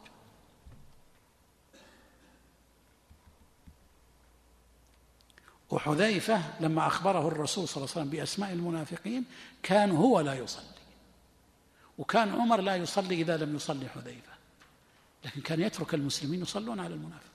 وحذيفة لما أخبره الرسول صلى الله عليه وسلم بأسماء المنافقين كان هو لا يصلي، وكان عمر لا يصلي إذا لم يصلي حذيفة، لكن كان يترك المسلمين يصلون على المنافق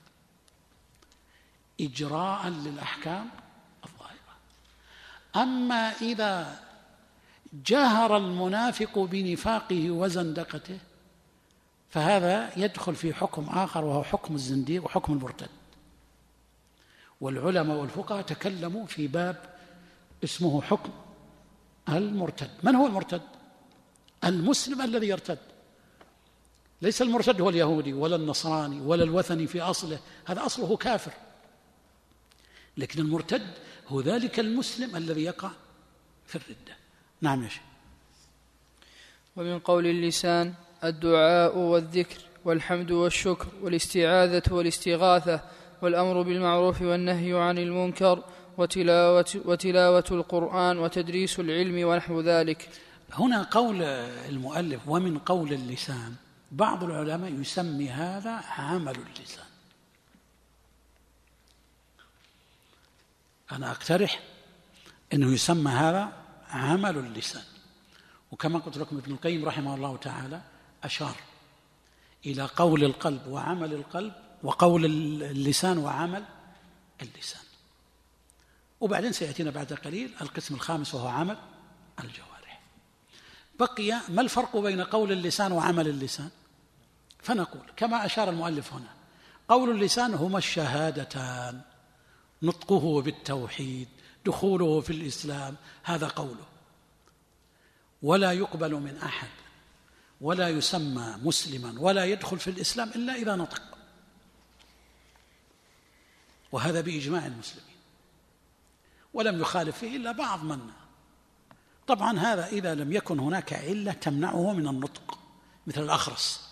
إجراء للأحكام الظاهرة. أما إذا جهر المنافق بنفاقه وزندقته فهذا يدخل في حكم آخر وهو حكم الزنديق وحكم المرتد. والعلماء والفقهاء تكلموا في باب اسمه حكم المرتد. من هو المرتد؟ المسلم الذي يرتد، ليس المرتد هو اليهودي ولا النصراني ولا الوثني في أصله، هذا أصله كافر، لكن المرتد هو ذلك المسلم الذي يقع في الردة. نعم يا شيخ. ومن قول اللسان الدعاء والذكر والحمد والشكر والاستعاذة والاستغاثة والأمر بالمعروف والنهي عن المنكر وتلاوة, وتلاوة القرآن وتدريس العلم ونحو ذلك. هنا قول المؤلف ومن قول اللسان، بعض العلماء يسمي هذا عمل اللسان. أنا أقترح أنه يسمى هذا عمل اللسان، وكما قلت لكم ابن القيم رحمه الله تعالى أشار إلى قول القلب وعمل القلب وقول اللسان وعمل اللسان. وبعدين سيأتينا بعد قليل القسم الخامس وهو عمل الجوارح. بقي ما الفرق بين قول اللسان وعمل اللسان؟ فنقول كما أشار المؤلف هنا، قول اللسان هما الشهادتان، نطقه بالتوحيد، دخوله في الإسلام، هذا قوله، ولا يقبل من أحد ولا يسمى مسلما ولا يدخل في الإسلام إلا إذا نطق، وهذا بإجماع المسلمين، ولم يخالف فيه إلا بعض منا. طبعا هذا إذا لم يكن هناك علة تمنعه من النطق، مثل الأخرس.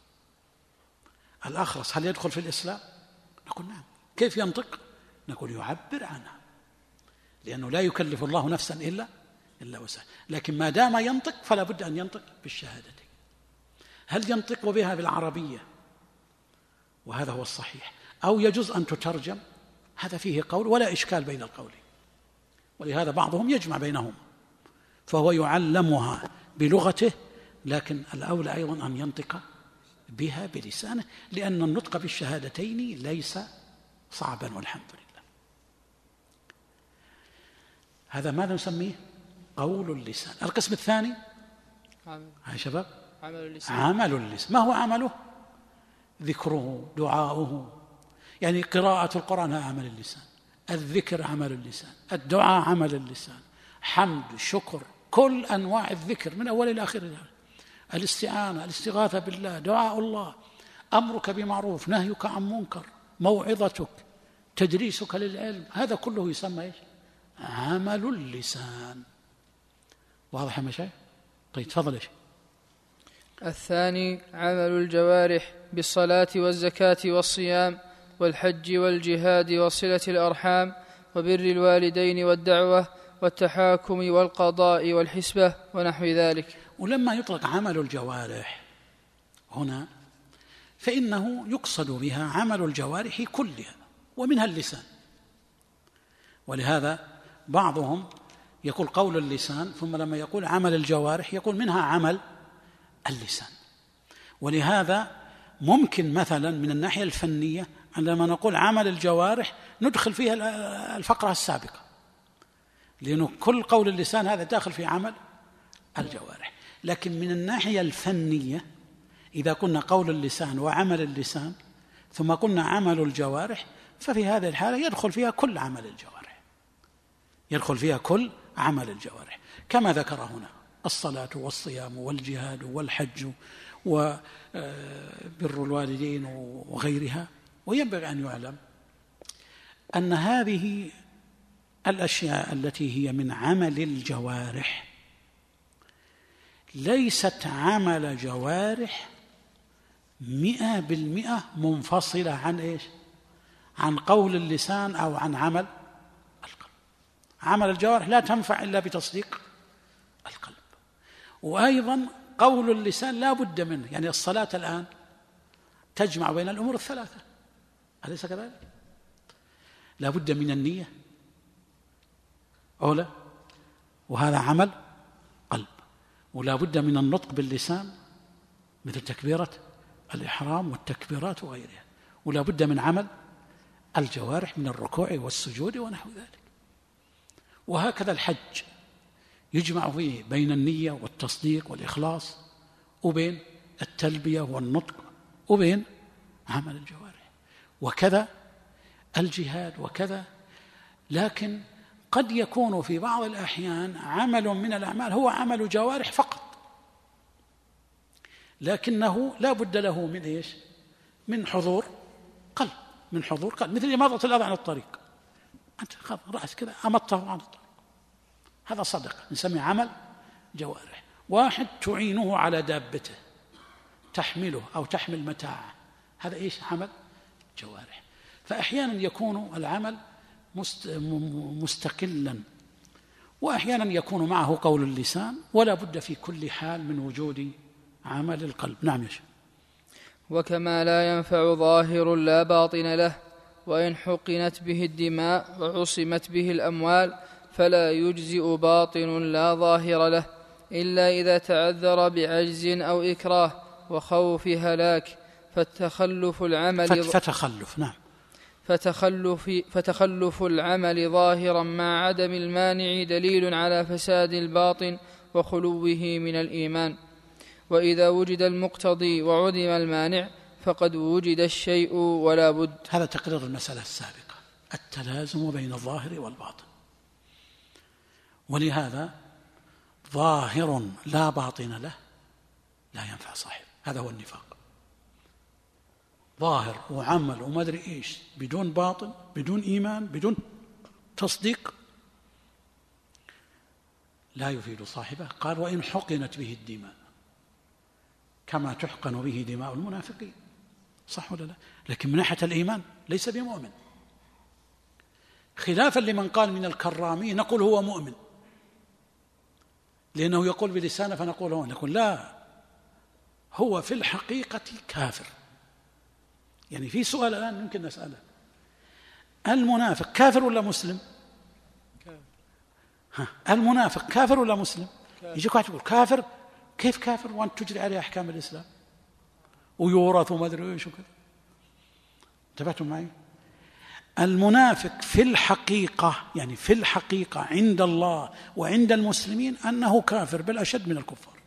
الأخرس هل يدخل في الإسلام؟ نقول نعم. كيف ينطق؟ نقول يعبر عنها، لأنه لا يكلف الله نفسا إلا إلا وسعها، لكن ما دام ينطق فلا بد أن ينطق بالشهادتين. هل ينطق بها بالعربية؟ وهذا هو الصحيح. أو يجوز أن تترجم؟ هذا فيه قول ولا إشكال بين القولين. ولهذا بعضهم يجمع بينهم، فهو يعلمها بلغته، لكن الأولى أيضا أن ينطق بها بلسانه، لأن النطق بالشهادتين ليس صعبا والحمد لله. هذا ماذا نسميه؟ قول اللسان. القسم الثاني يا شباب عمل اللسان. عمل اللسان. ما هو عمله؟ ذكره، دعاؤه، يعني قراءة القرآن عمل اللسان، الذكر عمل اللسان، الدعاء عمل اللسان، حمد، شكر، كل أنواع الذكر من أول إلى آخر، الاستعانة، الاستغاثة بالله، دعاء الله، أمرك بمعروف، نهيك عن منكر، موعظتك، تدريسك للعلم، هذا كله يسمى إيش؟ عمل اللسان. واضح يا مشايخ؟ طيب تفضل. إيش الثاني؟ عمل الجوارح بالصلاة والزكاة والصيام والحج والجهاد وصلة الأرحام وبر الوالدين والدعوة والتحاكم والقضاء والحسبة ونحو ذلك. ولما يطلق عمل الجوارح هنا فإنه يقصد بها عمل الجوارح كلها ومنها اللسان، ولهذا بعضهم يقول قول اللسان، ثم لما يقول عمل الجوارح يقول منها عمل اللسان. ولهذا ممكن مثلا من الناحية الفنية عندما نقول عمل الجوارح ندخل فيها الفقرة السابقة، لأنه كل قول اللسان هذا داخل في عمل الجوارح. لكن من الناحية الفنية إذا قلنا قول اللسان وعمل اللسان ثم قلنا عمل الجوارح، ففي هذه الحالة يدخل فيها كل عمل الجوارح، يدخل فيها كل عمل الجوارح كما ذكر هنا: الصلاة والصيام والجهاد والحج وبر الوالدين وغيرها. وينبغي أن يعلم أن هذه الأشياء التي هي من عمل الجوارح ليست عمل جوارح مئة بالمئة منفصلة عن إيش؟ عن قول اللسان أو عن عمل القلب. عمل الجوارح لا تنفع إلا بتصديق القلب، وأيضا قول اللسان لا بد منه. يعني الصلاة الآن تجمع بين الأمور الثلاثة، أليس كذلك؟ لا بد من النية أولا، وهذا عمل قلب، ولا بد من النطق باللسان مثل تكبيرة الإحرام والتكبيرات وغيرها، ولا بد من عمل الجوارح من الركوع والسجود ونحو ذلك. وهكذا الحج يجمع فيه بين النية والتصديق والإخلاص، وبين التلبية والنطق، وبين عمل الجوارح. وكذا الجهاد وكذا. لكن قد يكون في بعض الأحيان عمل من الأعمال هو عمل جوارح فقط، لكنه لا بد له من إيش؟ من حضور قلب، من حضور قلب، مثل إماطة الأذى عن الطريق. أنت خذ رأس كذا أمطه عن الطريق، هذا صدقة، نسميه عمل جوارح. واحد تعينه على دابته، تحمله أو تحمل متاعه، هذا إيش؟ عمل جوارح. فأحيانا يكون العمل مستقلا، وأحيانا يكون معه قول اللسان، ولا بد في كل حال من وجود عمل القلب. نعم يا شيخ. وكما لا ينفع ظاهر لا باطن له، وإن حقنت به الدماء وعصمت به الأموال فلا يجزئ باطن لا ظاهر له إلا إذا تعذر بعجز أو إكراه وخوف هلاك، فالتخلف العمل فتخلف نعم فتخلف, فتخلف العمل ظاهرا مع عدم المانع دليل على فساد الباطن وخلوه من الإيمان. وإذا وجد المقتضي وعدم المانع فقد وجد الشيء ولا بد. هذا تقرير المسألة السابقة، التلازم بين الظاهر والباطن. ولهذا ظاهر لا باطن له لا ينفع صاحب، هذا هو النفاق. ظاهر وعمل وما أدري إيش بدون باطن، بدون إيمان، بدون تصديق، لا يفيد صاحبه. قال: وإن حقنت به الدماء، كما تحقن به دماء المنافقين، صح ولا لا؟ لكن من ناحية الإيمان ليس بمؤمن، خلافا لمن قال من الكرامين نقول هو مؤمن لأنه يقول بلسانه فنقول هو، نقول لا، هو في الحقيقة كافر. يعني في سؤال الآن ممكن نسأله: المنافق كافر ولا مسلم؟ ها المنافق كافر ولا مسلم؟ يجيك واحد يقول كافر، كيف كافر وأنت تجري عليه أحكام الإسلام ويورث وما أدري إيش وكذا؟ انتبهتم معي؟ المنافق في الحقيقة، يعني في الحقيقة عند الله وعند المسلمين أنه كافر بل أشد من الكفار،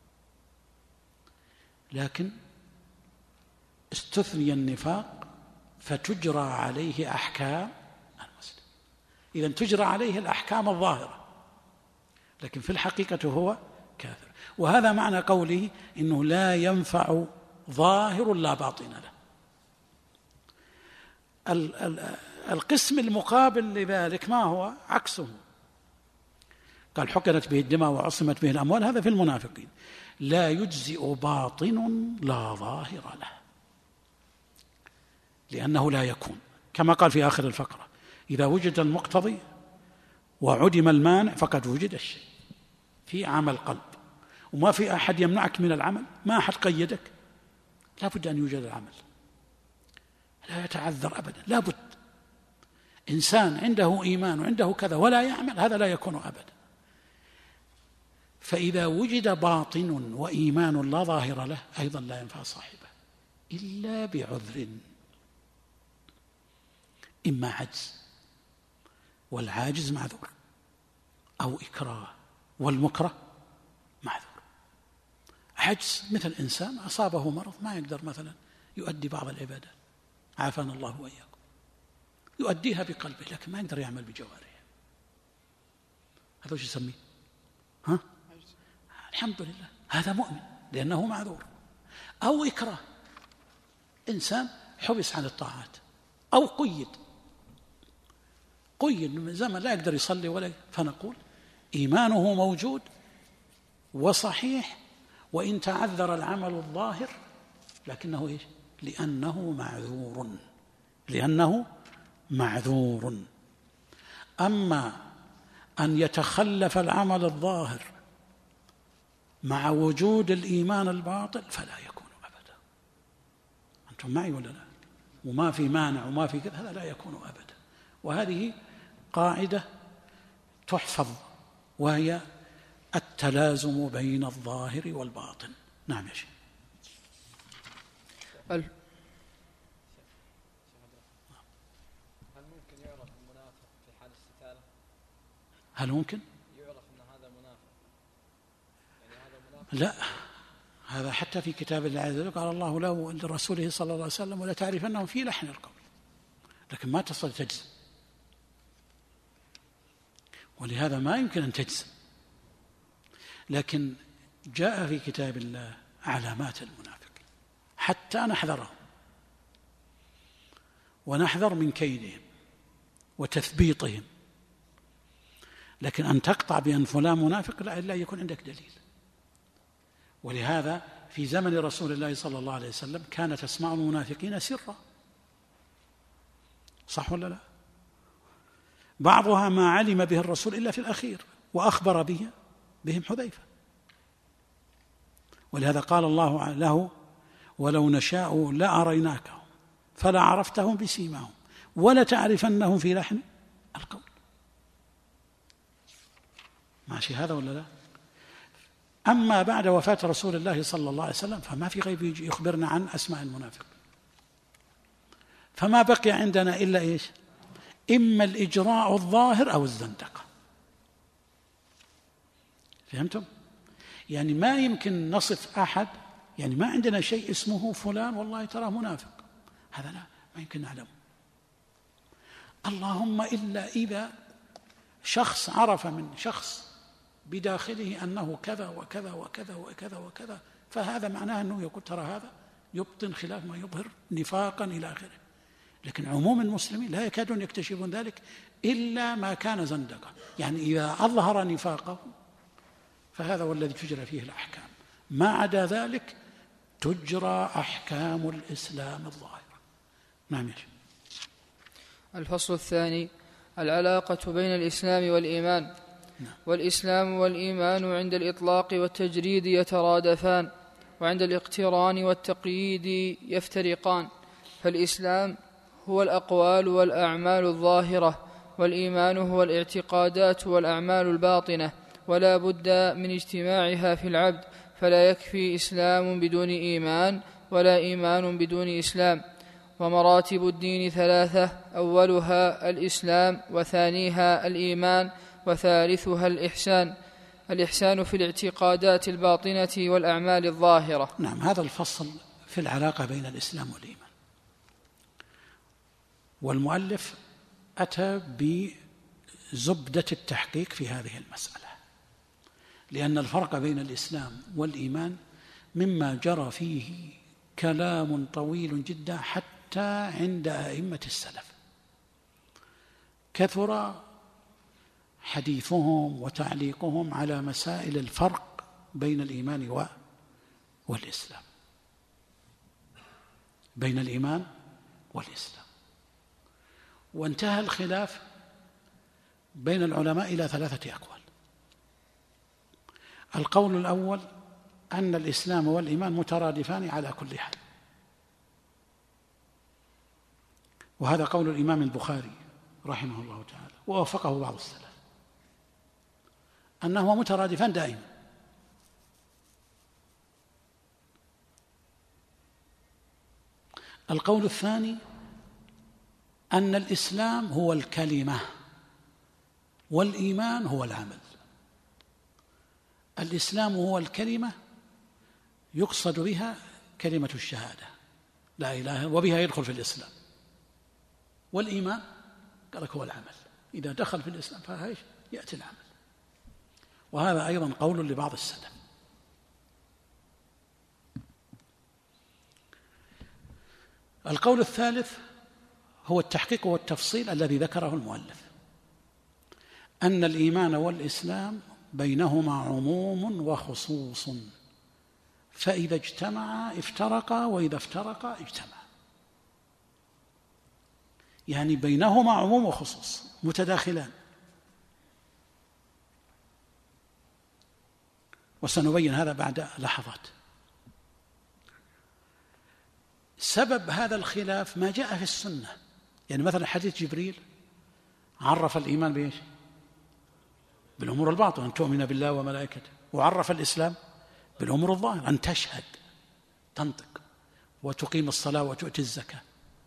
لكن استثني النفاق فتجرى عليه أحكام المسلم. إذن تجرى عليه الأحكام الظاهرة، لكن في الحقيقة هو كافر. وهذا معنى قوله إنه لا ينفع ظاهر لا باطن له. القسم المقابل لذلك ما هو؟ عكسه. قال حقنت به الدماء وعصمت به الأموال، هذا في المنافقين. لا يجزئ باطن لا ظاهر له، لأنه لا يكون، كما قال في آخر الفقرة: إذا وجد المقتضي وعدم المانع فقد وجد الشيء. في عمل قلب وما في أحد يمنعك من العمل، ما أحد قيدك، لا بد أن يوجد العمل، لا يتعذر أبدا، لا بد. إنسان عنده إيمان وعنده كذا ولا يعمل، هذا لا يكون أبدا. فإذا وجد باطن وإيمان لا ظاهر له أيضا لا ينفع صاحبه إلا بعذر، إما عجز، والعاجز معذور، أو إكراه، والمكره معذور. عجز مثل إنسان أصابه مرض ما يقدر مثلا يؤدي بعض العبادات، عافانا الله وإياكم، يؤديها بقلبه لكن ما يقدر يعمل بجوارحه، هذا وش يسميه؟ ها؟ الحمد لله هذا مؤمن لأنه معذور. أو إكراه، إنسان حبس عن الطاعات أو قيد قيد من زمن لا يقدر يصلي ولا، فنقول إيمانه موجود وصحيح وإن تعذر العمل الظاهر، لكنه إيش؟ لأنه معذور، لأنه معذور. أما أن يتخلف العمل الظاهر مع وجود الإيمان الباطل فلا يكون أبدا. أنتم معي ولا لا؟ وما في مانع وما في كذا، هذا لا يكون أبدا. وهذه قاعدة تحفظ، وهي التلازم بين الظاهر والباطن. نعم يا شيخ. هل ممكن يعرف المنافق في حال الاستتالة؟ هل ممكن يعرف أن هذا منافق؟ يعني هذا منافق؟ لا، هذا حتى في كتاب الله عز وجل قال الله له لرسوله صلى الله عليه وسلم: ولا تعرفنهم في لحن القول، لكن ما تصل تجزم، ولهذا ما يمكن أن تجزم. لكن جاء في كتاب الله علامات المنافقين حتى نحذرهم ونحذر من كيدهم وتثبيطهم. لكن أن تقطع بأن فلان منافق لا، إلا يكون عندك دليل. ولهذا في زمن رسول الله صلى الله عليه وسلم كانت أسماء المنافقين سرا، صح ولا لا؟ بعضها ما علم به الرسول إلا في الأخير، وأخبر به بهم حذيفة. ولهذا قال الله له: ولو نشاء لأريناكهم فلا عرفتهم بسيماهم ولتعرفنهم في لحن القول. ماشي هذا ولا لا؟ أما بعد وفاة رسول الله صلى الله عليه وسلم فما في غيب يخبرنا عن أسماء المنافق، فما بقي عندنا إلا إيش؟ إما الإجراء الظاهر أو الزندقة. فهمتم؟ يعني ما يمكن نصف أحد، يعني ما عندنا شيء اسمه فلان والله ترى منافق، هذا لا، ما يمكن نعلمه. اللهم إلا إذا شخص عرف من شخص بداخله أنه كذا وكذا وكذا وكذا وكذا، فهذا معناه أنه يقول ترى هذا يبطن خلاف ما يظهر نفاقا إلى آخره. لكن عموم المسلمين لا يكادون يكتشفون ذلك إلا ما كان زندقا، يعني إذا أظهر نفاقه فهذا هو الذي تجرى فيه الأحكام، ما عدا ذلك تجرى أحكام الإسلام الظاهرة. نعم يا شيخ. الفصل الثاني: العلاقة بين الإسلام والإيمان. نعم. والإسلام والإيمان عند الإطلاق والتجريد يترادفان، وعند الاقتران والتقييد يفترقان. فالإسلام هو الأقوال والأعمال الظاهرة، والإيمان هو الاعتقادات والأعمال الباطنة، ولا بد من اجتماعها في العبد، فلا يكفي إسلام بدون إيمان ولا إيمان بدون إسلام. ومراتب الدين ثلاثة: أولها الإسلام، وثانيها الإيمان، وثالثها الإحسان. الإحسان في الاعتقادات الباطنة والأعمال الظاهرة. نعم، هذا الفصل في العلاقة بين الإسلام والإيمان، والمؤلف أتى بزبدة التحقيق في هذه المسألة، لأن الفرق بين الإسلام والإيمان مما جرى فيه كلام طويل جدا حتى عند أئمة السلف، كثر حديثهم وتعليقهم على مسائل الفرق بين الإيمان والإسلام، بين الإيمان والإسلام. وانتهى الخلاف بين العلماء إلى ثلاثة أقوال. القول الأول أن الإسلام والإيمان مترادفان على كل حال، وهذا قول الإمام البخاري رحمه الله تعالى، ووافقه بعض السلف، أنهما مترادفان دائما. القول الثاني أن الإسلام هو الكلمة والإيمان هو العمل. الإسلام هو الكلمة يقصد بها كلمة الشهادة لا إله، وبها يدخل في الإسلام. والإيمان قال لك هو العمل، إذا دخل في الإسلام فهذا يأتي العمل. وهذا أيضا قول لبعض السلف. القول الثالث هو التحقيق والتفصيل الذي ذكره المؤلف، أن الإيمان والإسلام بينهما عموم وخصوص، فإذا اجتمعا افترقا، وإذا افترقا اجتمعا. يعني بينهما عموم وخصوص متداخلان. وسنبين هذا بعد لحظات. سبب هذا الخلاف ما جاء في السنة، يعني مثلا حديث جبريل عرف الإيمان بإيش؟ بالأمور الباطنة، أن تؤمن بالله وملائكته، وعرف الإسلام بالأمور الظاهرة، أن تشهد تنطق وتقيم الصلاة وتؤتي الزكاة.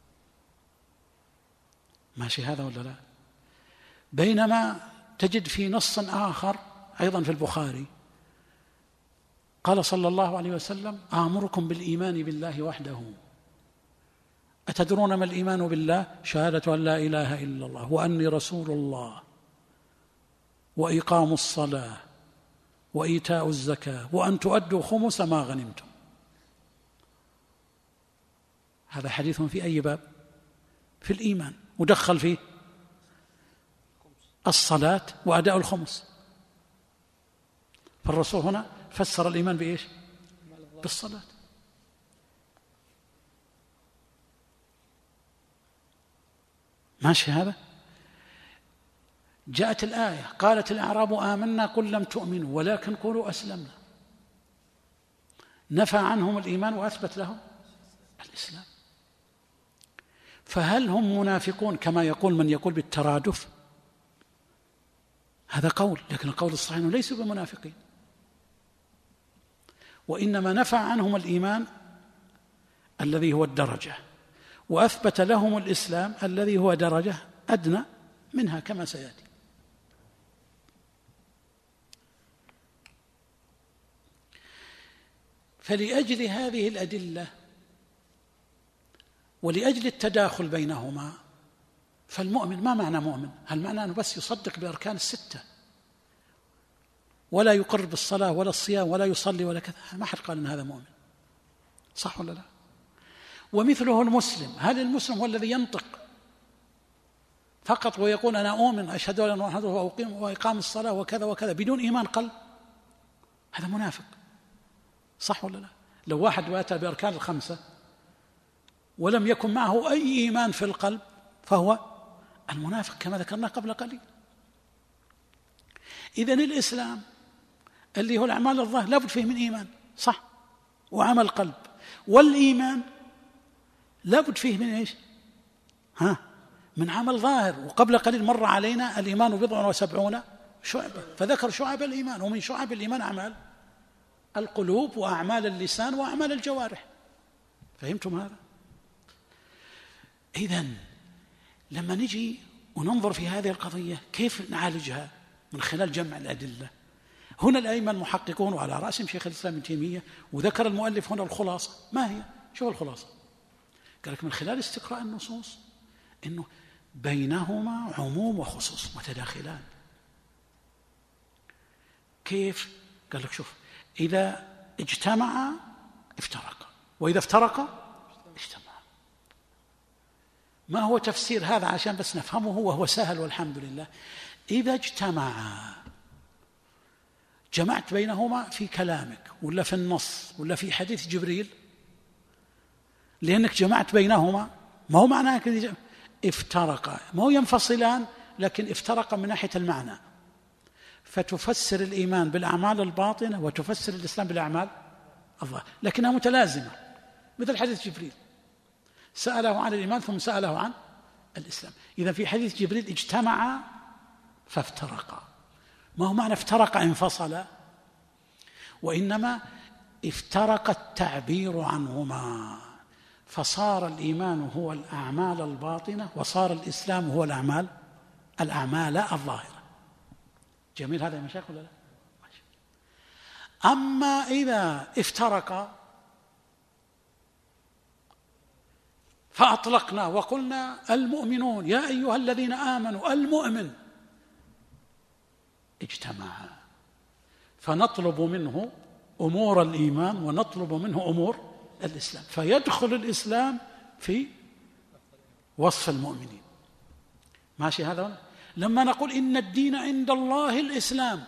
ماشي هذا ولا لا؟ بينما تجد في نص آخر أيضا في البخاري قال صلى الله عليه وسلم: آمركم بالإيمان بالله وحده. أتدرون ما الإيمان بالله؟ شهادة أن لا إله إلا الله وأني رسول الله وإقام الصلاة وإيتاء الزكاة وأن تؤدوا خمس ما غنمتم. هذا حديث في أي باب؟ في الإيمان، ودخل فيه الصلاة وأداء الخمس. فالرسول هنا فسر الإيمان بإيش؟ بالصلاة. ماشي هذا؟ جاءت الآية قالت الأعراب آمنا قل لم تؤمنوا ولكن قولوا أسلمنا. نفى عنهم الإيمان وأثبت لهم الإسلام. فهل هم منافقون كما يقول من يقول بالترادف؟ هذا قول، لكن القول الصحيح أنه ليسوا بمنافقين، وإنما نفى عنهم الإيمان الذي هو الدرجة، وأثبت لهم الإسلام الذي هو درجة أدنى منها كما سيأتي. فلأجل هذه الأدلة ولأجل التداخل بينهما، فالمؤمن ما معنى مؤمن؟ هل معنى أنه بس يصدق بأركان الستة ولا يقر بالصلاة ولا الصيام ولا يصلي ولا كذا؟ ما حد قال إن هذا مؤمن، صح ولا لا؟ ومثله المسلم، هل المسلم هو الذي ينطق فقط ويقول أنا أؤمن أشهد أن لا إله إلا الله وأقيم وإقام الصلاة وكذا وكذا بدون إيمان قلب؟ هذا منافق، صح ولا لا؟ لو واحد وأتى بأركان الخمسة ولم يكن معه أي إيمان في القلب فهو المنافق كما ذكرنا قبل قليل. إذن الإسلام اللي هو الأعمال الظاهرة لابد فيه من إيمان، صح، وعمل قلب. والإيمان لابد فيه من إيش؟ ها، من عمل ظاهر. وقبل قليل مر علينا الإيمان بضع وسبعون شعبة، فذكر شعب الإيمان، ومن شعب الإيمان أعمال القلوب وأعمال اللسان وأعمال الجوارح. فهمتم هذا؟ إذن لما نجي وننظر في هذه القضية كيف نعالجها من خلال جمع الأدلة، هنا الأئمة المحققون وعلى رأسهم شيخ الإسلام ابن تيمية، وذكر المؤلف هنا الخلاصة. ما هي؟ شو الخلاصة؟ قال لك من خلال استقراء النصوص إنه بينهما عموم وخصوص متداخلان. كيف؟ قال لك شوف، إذا اجتمع افترق، وإذا افترق اجتمع. ما هو تفسير هذا عشان بس نفهمه وهو سهل والحمد لله. إذا اجتمعا جمعت بينهما في كلامك ولا في النص ولا في حديث جبريل، لأنك جمعت بينهما. ما هو معناه كذا افترقا، ما هو ينفصلان، لكن افترقا من ناحية المعنى. فتفسر الإيمان بالأعمال الباطنة وتفسر الإسلام بالأعمال الظاهرة، لكنها متلازمة. مثل حديث جبريل سأله عن الإيمان ثم سأله عن الإسلام. إذا في حديث جبريل اجتمع فافترقا، ما هو معنى افترق انفصل، وإنما افترق التعبير عنهما، فصار الإيمان هو الأعمال الباطنة وصار الإسلام هو الأعمال الأعمال الظاهرة. جميل هذا يا مشايخ ولا لا؟ ماشي. أما إذا افترق فأطلقنا وقلنا المؤمنون يا أيها الذين آمنوا، المؤمن اجتمع، فنطلب منه أمور الإيمان ونطلب منه أمور الإسلام، فيدخل الإسلام في وصف المؤمنين. ماشي هذا؟ لما نقول إن الدين عند الله الإسلام،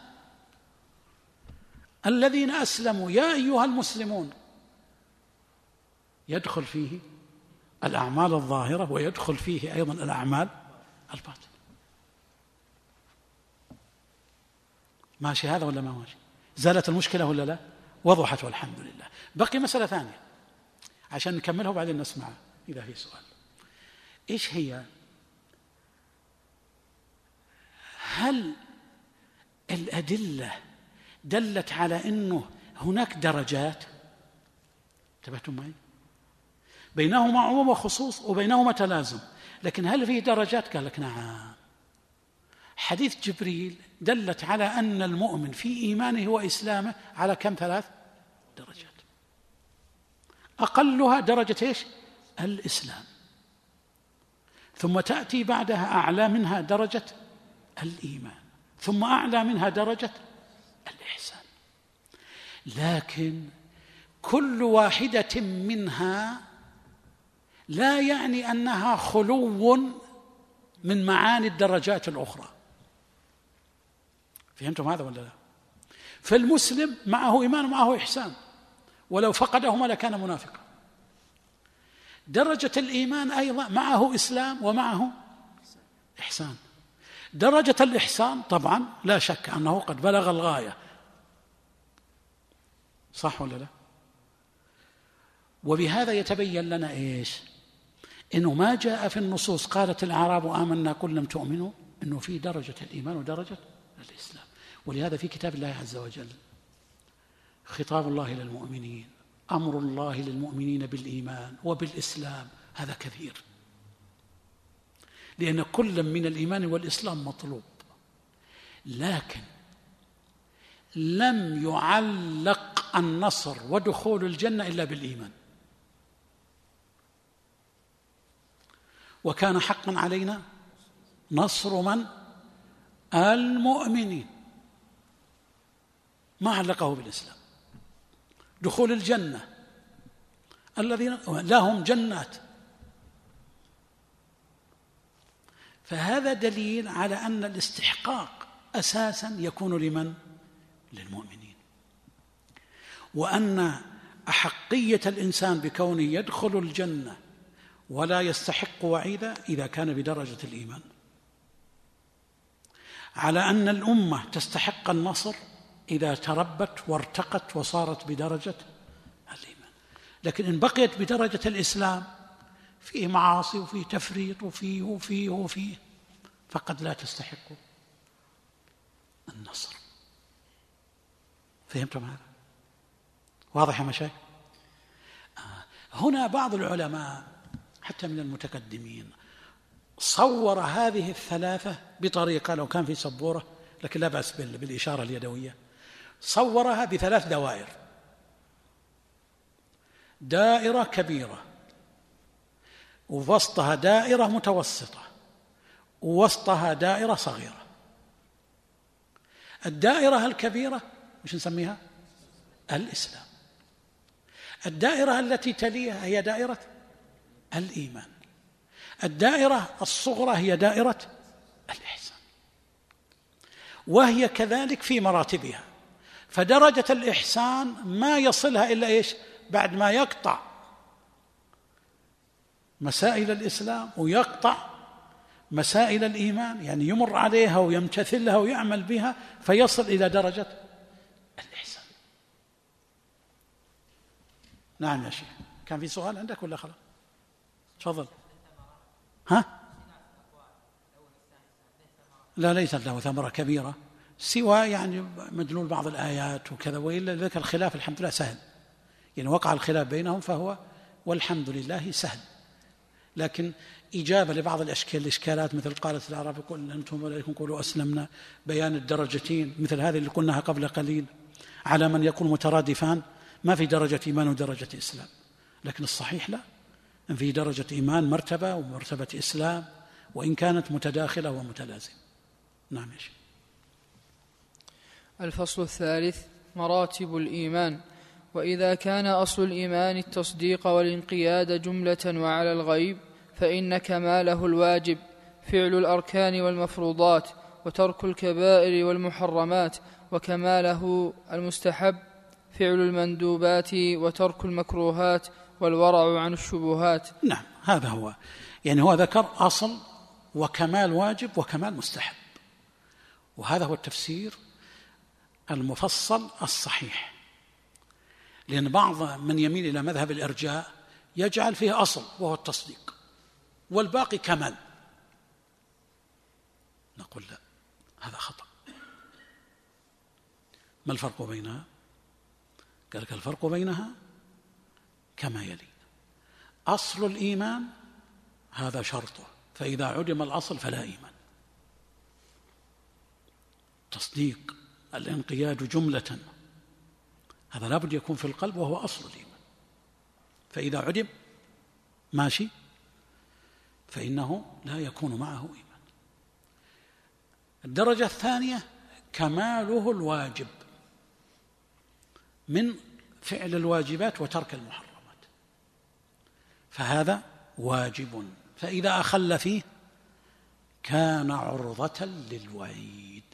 الذين أسلموا يا أيها المسلمون، يدخل فيه الأعمال الظاهرة ويدخل فيه أيضا الأعمال الباطنة. ماشي هذا ولا ما ماشي؟ زالت المشكلة ولا لا؟ وضحت والحمد لله. بقي مسألة ثانية عشان نكملها وبعدين نسمع إذا في سؤال. إيش هي؟ هل الأدلة دلت على أنه هناك درجات؟ انتبهتم معي؟ بينهما عموم وخصوص وبينهما تلازم، لكن هل فيه درجات؟ قال لك نعم. حديث جبريل دلت على أن المؤمن في إيمانه وإسلامه على كم؟ ثلاث درجات. أقلها درجة إيش؟ الإسلام، ثم تأتي بعدها أعلى منها درجة الإيمان، ثم أعلى منها درجة الإحسان. لكن كل واحدة منها لا يعني أنها خلو من معاني الدرجات الأخرى. فهمتم هذا ولا لا؟ فالمسلم معه إيمان ومعه إحسان، ولو فقدهما لكان منافقا. درجة الإيمان أيضا معه إسلام ومعه إحسان. درجة الإحسان طبعا لا شك أنه قد بلغ الغاية، صح ولا لا؟ وبهذا يتبين لنا إيش؟ إنه ما جاء في النصوص قالت الأعراب آمنا قل لم تؤمنوا، إنه في درجة الإيمان ودرجة الإسلام. ولهذا في كتاب الله عز وجل خطاب الله للمؤمنين، أمر الله للمؤمنين بالإيمان وبالإسلام، هذا كثير، لأن كل من الإيمان والإسلام مطلوب، لكن لم يعلق النصر ودخول الجنة إلا بالإيمان. وكان حقا علينا نصر من؟ المؤمنين، ما علقه بالإسلام. دخول الجنة الذين لهم جنات، فهذا دليل على أن الاستحقاق أساسا يكون لمن؟ للمؤمنين، وأن أحقية الإنسان بكونه يدخل الجنة ولا يستحق وعيدا إذا كان بدرجة الإيمان، على أن الأمة تستحق النصر إذا تربت وارتقت وصارت بدرجة الإيمان. لكن إن بقيت بدرجة الإسلام فيه معاصي وفيه تفريط وفيه وفيه وفيه، فقد لا تستحق النصر. فهمتم هذا؟ واضح يا مشايخ؟ هنا بعض العلماء حتى من المتقدمين صور هذه الثلاثة بطريقة، لو كان في سبورة لكن لا بأس بالإشارة اليدوية، صورها بثلاث دوائر: دائرة كبيرة، ووسطها دائرة متوسطة، ووسطها دائرة صغيرة. الدائرة الكبيرة مش نسميها؟ الإسلام. الدائرة التي تليها هي دائرة الإيمان. الدائرة الصغرى هي دائرة الإحسان، وهي كذلك في مراتبها. فدرجة الإحسان ما يصلها إلا إيش؟ بعد ما يقطع مسائل الإسلام ويقطع مسائل الإيمان، يعني يمر عليها ويمتثلها ويعمل بها فيصل إلى درجة الإحسان. نعم يا شيخ، كان في سؤال عندك ولا خلاص؟ تفضل. ها؟ لا، ليست له ثمرة كبيرة سوى يعني مدلول بعض الآيات وكذا، وإلا ذلك الخلاف الحمد لله سهل، يعني وقع الخلاف بينهم فهو والحمد لله سهل. لكن إجابة لبعض الأشكال الإشكالات مثل قالت الأعراب قل أنتم وليكم قولوا أسلمنا، بيان الدرجتين مثل هذه اللي قلناها قبل قليل على من يكون مترادفان، ما في درجة إيمان ودرجة إسلام، لكن الصحيح لا، إن في درجة إيمان مرتبة ومرتبة إسلام وإن كانت متداخلة ومتلازمة. نعم يا شيخ. الفصل الثالث: مراتب الإيمان. وإذا كان أصل الإيمان التصديق والانقياد جملة وعلى الغيب، فإن كماله الواجب فعل الأركان والمفروضات وترك الكبائر والمحرمات، وكماله المستحب فعل المندوبات وترك المكروهات والورع عن الشبهات. نعم، هذا هو، يعني هو ذكر أصل وكمال واجب وكمال مستحب، وهذا هو التفسير المفصل الصحيح. لأن بعض من يميل إلى مذهب الإرجاء يجعل فيه أصل وهو التصديق والباقي كمال، نقول لا، هذا خطأ. ما الفرق بينها؟ قال لك الفرق بينها كما يلي: أصل الإيمان هذا شرطه، فإذا عدم الأصل فلا إيمان. تصديق الانقياد جملة هذا لابد يكون في القلب وهو أصل الإيمان، فإذا عدم ماشي فإنه لا يكون معه إيمان. الدرجة الثانية كماله الواجب من فعل الواجبات وترك المحرمات، فهذا واجب، فإذا أخل فيه كان عرضة للوعيد.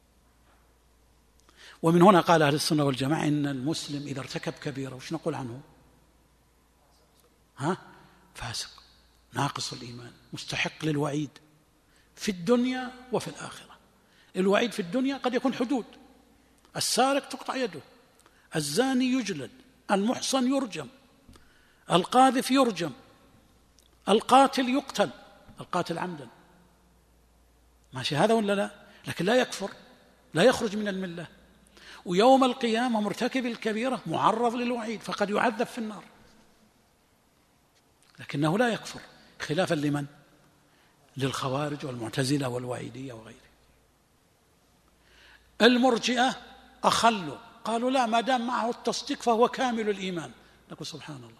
ومن هنا قال أهل السنة والجماعة إن المسلم إذا ارتكب كبيرة وش نقول عنه؟ ها؟ فاسق، ناقص الإيمان، مستحق للوعيد في الدنيا وفي الآخرة. الوعيد في الدنيا قد يكون حدود: السارق تقطع يده، الزاني يجلد، المحصن يرجم، القاذف يرجم، القاتل يقتل، القاتل عمدا، ماشي هذا ولا لا؟ لكن لا يكفر، لا يخرج من الملة. ويوم القيامة مرتكب الكبيرة معرض للوعيد، فقد يعذب في النار، لكنه لا يكفر، خلافا لمن؟ للخوارج والمعتزلة والوعيدية وغيره. المرجئة أخلوا، قالوا لا، ما دام معه التصديق فهو كامل الإيمان. نقول سبحان الله،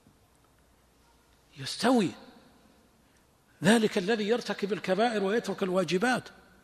يستوي ذلك الذي يرتكب الكبائر ويترك الواجبات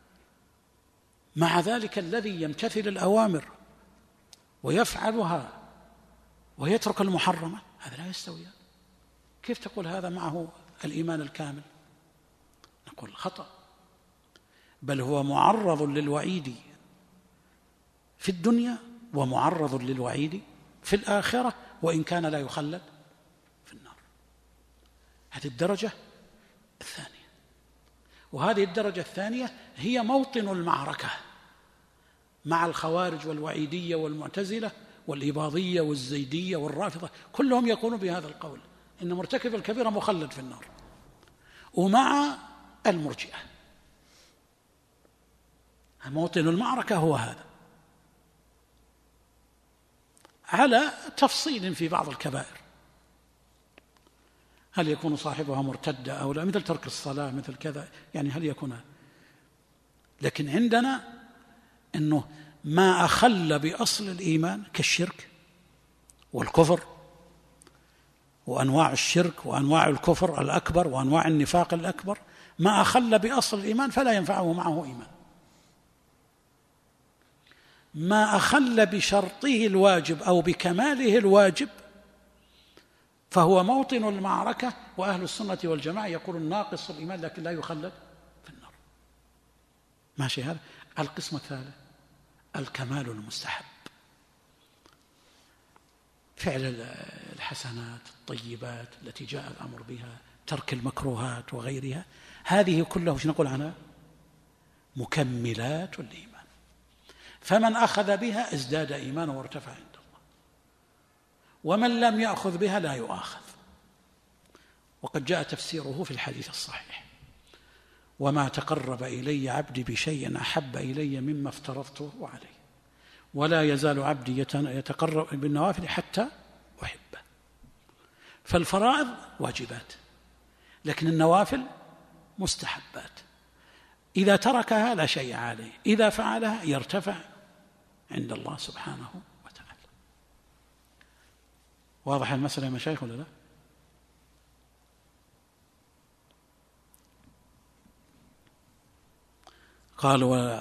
مع ذلك الذي يمتثل الأوامر ويفعلها ويترك المحرمة؟ هذا لا يستوي. كيف تقول هذا معه الإيمان الكامل؟ نقول خطأ، بل هو معرض للوعيد في الدنيا ومعرض للوعيد في الآخرة، وإن كان لا يخلد في النار. هذه الدرجة الثانية، وهذه الدرجة الثانية هي موطن المعركة مع الخوارج والوعيدية والمعتزلة والإباضية والزيدية والرافضة، كلهم يقولون بهذا القول: إن مرتكب الكبيرة مخلد في النار، ومع المرجئة موطن المعركة هو هذا، على تفصيل في بعض الكبائر، هل يكون صاحبها مرتدة أو لا، مثل ترك الصلاة، مثل كذا، يعني هل يكون. لكن عندنا أنه ما أخل بأصل الإيمان كالشرك والكفر وأنواع الشرك وأنواع الكفر الأكبر وأنواع النفاق الأكبر، ما أخل بأصل الإيمان فلا ينفعه معه إيمان. ما أخل بشرطه الواجب أو بكماله الواجب فهو موطن المعركة، وأهل السنة والجماعة يقولون ناقص الإيمان لكن لا يخلد في النار. ماشي هذا. القسم الثالث الكمال المستحب، فعل الحسنات الطيبات التي جاء الأمر بها، ترك المكروهات وغيرها، هذه كلها شو نقول عنها؟ مكملات الإيمان. فمن أخذ بها ازداد إيمانا وارتفع عند الله، ومن لم يأخذ بها لا يؤاخذ. وقد جاء تفسيره في الحديث الصحيح: وما تقرب إلي عبدي بشيء أحب إلي مما افترضته عليه، ولا يزال عبدي يتقرب بالنوافل حتى أحبه. فالفرائض واجبات، لكن النوافل مستحبات. إذا تركها لا شيء عليه، إذا فعلها يرتفع عند الله سبحانه وتعالى. واضح المسألة يا مشايخ ولا لا؟ قال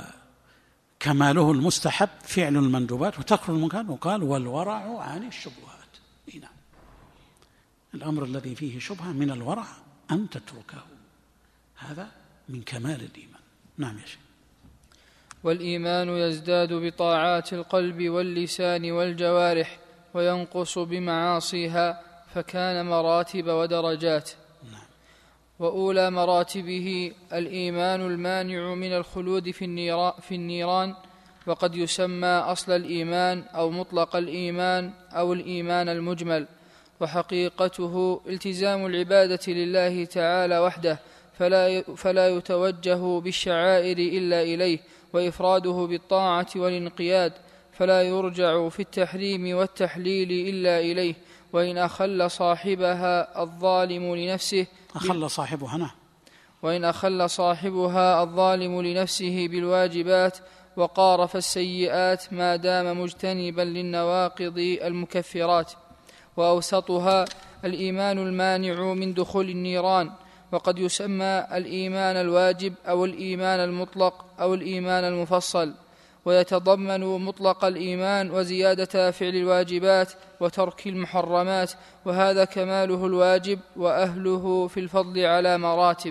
وكماله المستحب فعل المندوبات وترك المنكرات، وقال والورع عن الشبهات. نعم، الأمر الذي فيه شبهة من الورع أن تتركه، هذا من كمال الإيمان. نعم يا شيخ. والإيمان يزداد بطاعات القلب واللسان والجوارح وينقص بمعاصيها، فكان مراتب ودرجات. نعم. وأولى مراتبه الإيمان المانع من الخلود في النيران، وقد يسمى أصل الإيمان أو مطلق الإيمان أو الإيمان المجمل، وحقيقته التزام العبادة لله تعالى وحده، فلا فلا يتوجه بالشعائر إلا إليه، وإفراده بالطاعة والانقياد، فلا يرجع في التحريم والتحليل إلا إليه. وإن أخل صاحبها الظالم لنفسه أخل صاحبها نعم وإن أخل صاحبها الظالم لنفسه بالواجبات وقارف السيئات ما دام مجتنبا للنواقض المكفرات. وأوسطها الإيمان المانع من دخول النيران، وقد يسمى الإيمان الواجب أو الإيمان المطلق أو الإيمان المفصل، ويتضمن مطلق الإيمان وزيادة فعل الواجبات وترك المحرمات، وهذا كماله الواجب، وأهله في الفضل على مراتب.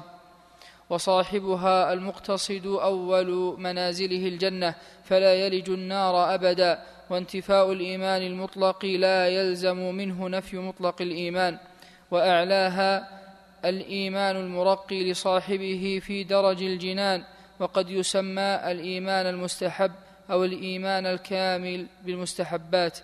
وصاحبها المقتصد أول منازله الجنة، فلا يلج النار أبدا. وانتفاء الإيمان المطلق لا يلزم منه نفي مطلق الإيمان. وأعلاها الإيمان المرقي لصاحبه في درج الجنان، وقد يسمى الإيمان المستحب أو الإيمان الكامل بالمستحبات.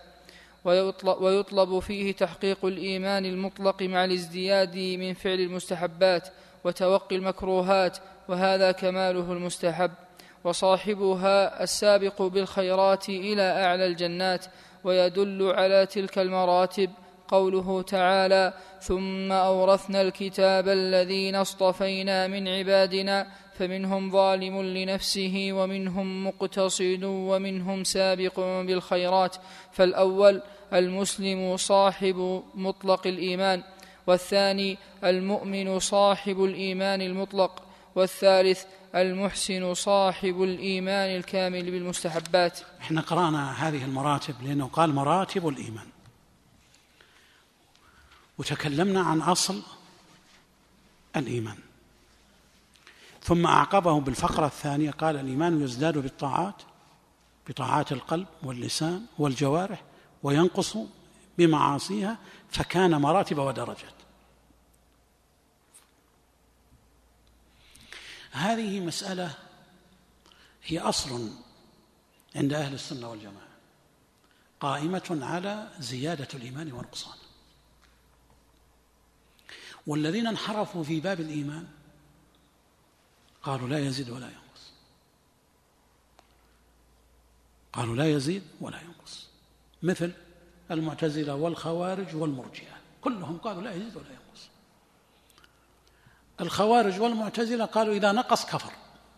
ويطلب فيه تحقيق الإيمان المطلق مع الازدياد من فعل المستحبات وتوقي المكروهات، وهذا كماله المستحب. وصاحبها السابق بالخيرات إلى أعلى الجنات. ويدل على تلك المراتب قوله تعالى: ثم أورثنا الكتاب الذين اصطفينا من عبادنا فمنهم ظالم لنفسه ومنهم مقتصد ومنهم سابق بالخيرات. فالأول المسلم صاحب مطلق الإيمان، والثاني المؤمن صاحب الإيمان المطلق، والثالث المحسن صاحب الإيمان الكامل بالمستحبات. احنا قرأنا هذه المراتب لأنه قال مراتب الإيمان، وتكلمنا عن أصل الإيمان، ثم أعقبه بالفقرة الثانية قال الإيمان يزداد بالطاعات، بطاعات القلب واللسان والجوارح، وينقص بمعاصيها، فكان مراتب ودرجات. هذه مسألة هي أصل عند أهل السنة والجماعة قائمة على زيادة الإيمان ونقصانه. والذين انحرفوا في باب الإيمان قالوا لا يزيد ولا ينقص، قالوا لا يزيد ولا ينقص، مثل المعتزلة والخوارج والمرجئة، كلهم قالوا لا يزيد ولا ينقص. الخوارج والمعتزلة قالوا إذا نقص كفر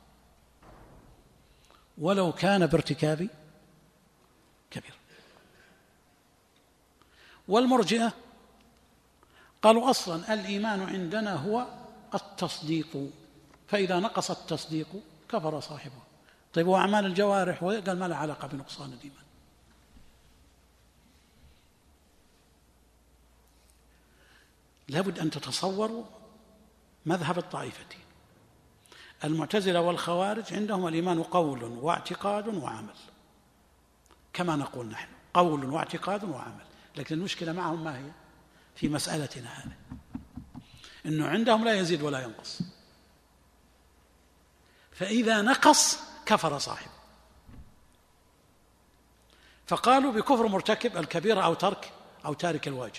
ولو كان بارتكاب كبير، والمرجئة قالوا أصلا الإيمان عندنا هو التصديق، فإذا نقص التصديق كفر صاحبه. طيب وأعمال الجوارح؟ قال ما لها علاقة بنقصان الإيمان. لابد أن تتصوروا مذهب الطائفتين. المعتزلة والخوارج عندهم الإيمان قول واعتقاد وعمل، كما نقول نحن قول واعتقاد وعمل، لكن المشكلة معهم ما هي في مسألتنا هذه؟ إنه عندهم لا يزيد ولا ينقص، فإذا نقص كفر صاحبه، فقالوا بكفر مرتكب الكبيرة أو ترك أو تارك الواجب.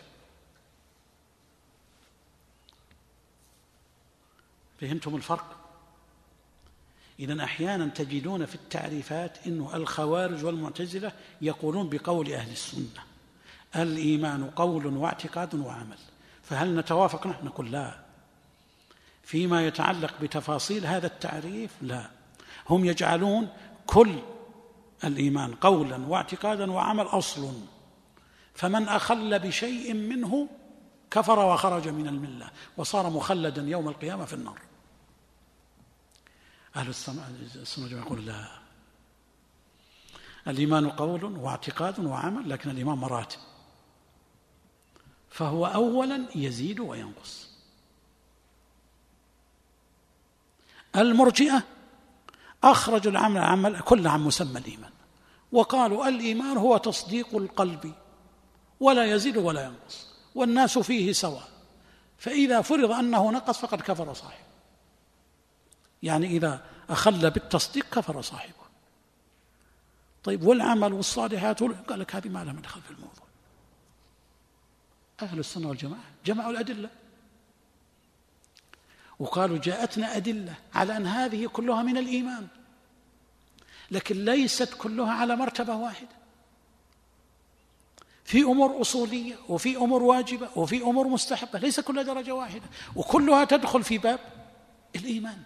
فهمتم الفرق؟ إذن أحيانا تجدون في التعريفات إنه الخوارج والمعتزلة يقولون بقول أهل السنة الإيمان قول واعتقاد وعمل، فهل نتوافق نحن؟ نقول لا. فيما يتعلق بتفاصيل هذا التعريف لا، هم يجعلون كل الإيمان قولا واعتقادا وعمل أصل، فمن أخل بشيء منه كفر وخرج من الملة وصار مخلدا يوم القيامة في النار. أهل السنة يقول لا، الإيمان قول واعتقاد وعمل، لكن الإيمان مراتب، فهو أولا يزيد وينقص. المرجئة أخرجوا العمل عمل كل عن مسمى الإيمان، وقالوا الإيمان هو تصديق القلب ولا يزيد ولا ينقص، والناس فيه سواء، فإذا فرض أنه نقص فقد كفر صاحبه، يعني إذا أخل بالتصديق كفر صاحبه. طيب والعمل والصالحات؟ قال لك هذه ما لها دخل في الموضوع. أهل السنة والجماعة جمعوا الأدلة وقالوا جاءتنا أدلة على أن هذه كلها من الإيمان، لكن ليست كلها على مرتبة واحدة، في أمور أصولية وفي أمور واجبة وفي أمور مستحبة، ليس كلها درجة واحدة، وكلها تدخل في باب الإيمان.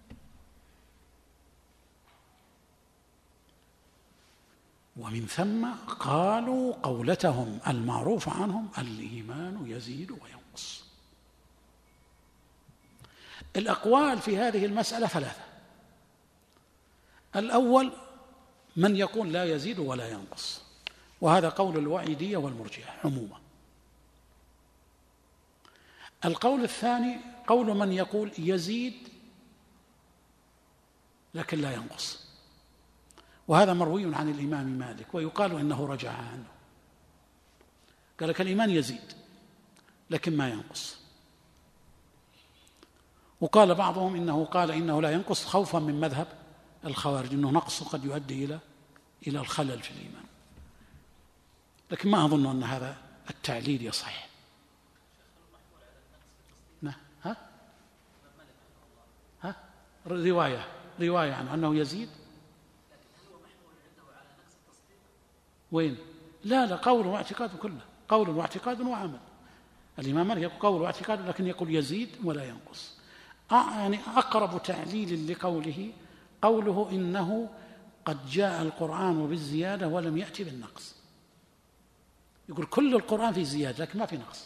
ومن ثم قالوا قولتهم المعروف عنهم الإيمان يزيد وينقص. الأقوال في هذه المسألة ثلاثة. الأول من يقول لا يزيد ولا ينقص، وهذا قول الوعيدية والمرجئة عموما. القول الثاني قول من يقول يزيد لكن لا ينقص، وهذا مروي عن الإمام مالك، ويقال إنه رجع عنه، قال لك الإيمان يزيد لكن ما ينقص. وقال بعضهم إنه قال إنه لا ينقص خوفا من مذهب الخوارج، إنه نقص قد يؤدي إلى إلى الخلل في الإيمان، لكن ما أظن أن هذا التعليل يصح. ها ها رواية رواية عنه أنه يزيد، وين؟ لا لا قول واعتقاد كله، قول واعتقاد وعمل. الإمام مالك يقول قول واعتقاد لكن يقول يزيد ولا ينقص. يعني أقرب تعليل لقوله قوله إنه قد جاء القرآن بالزيادة ولم يأتي بالنقص، يقول كل القرآن فيه زيادة لكن ما في نقص.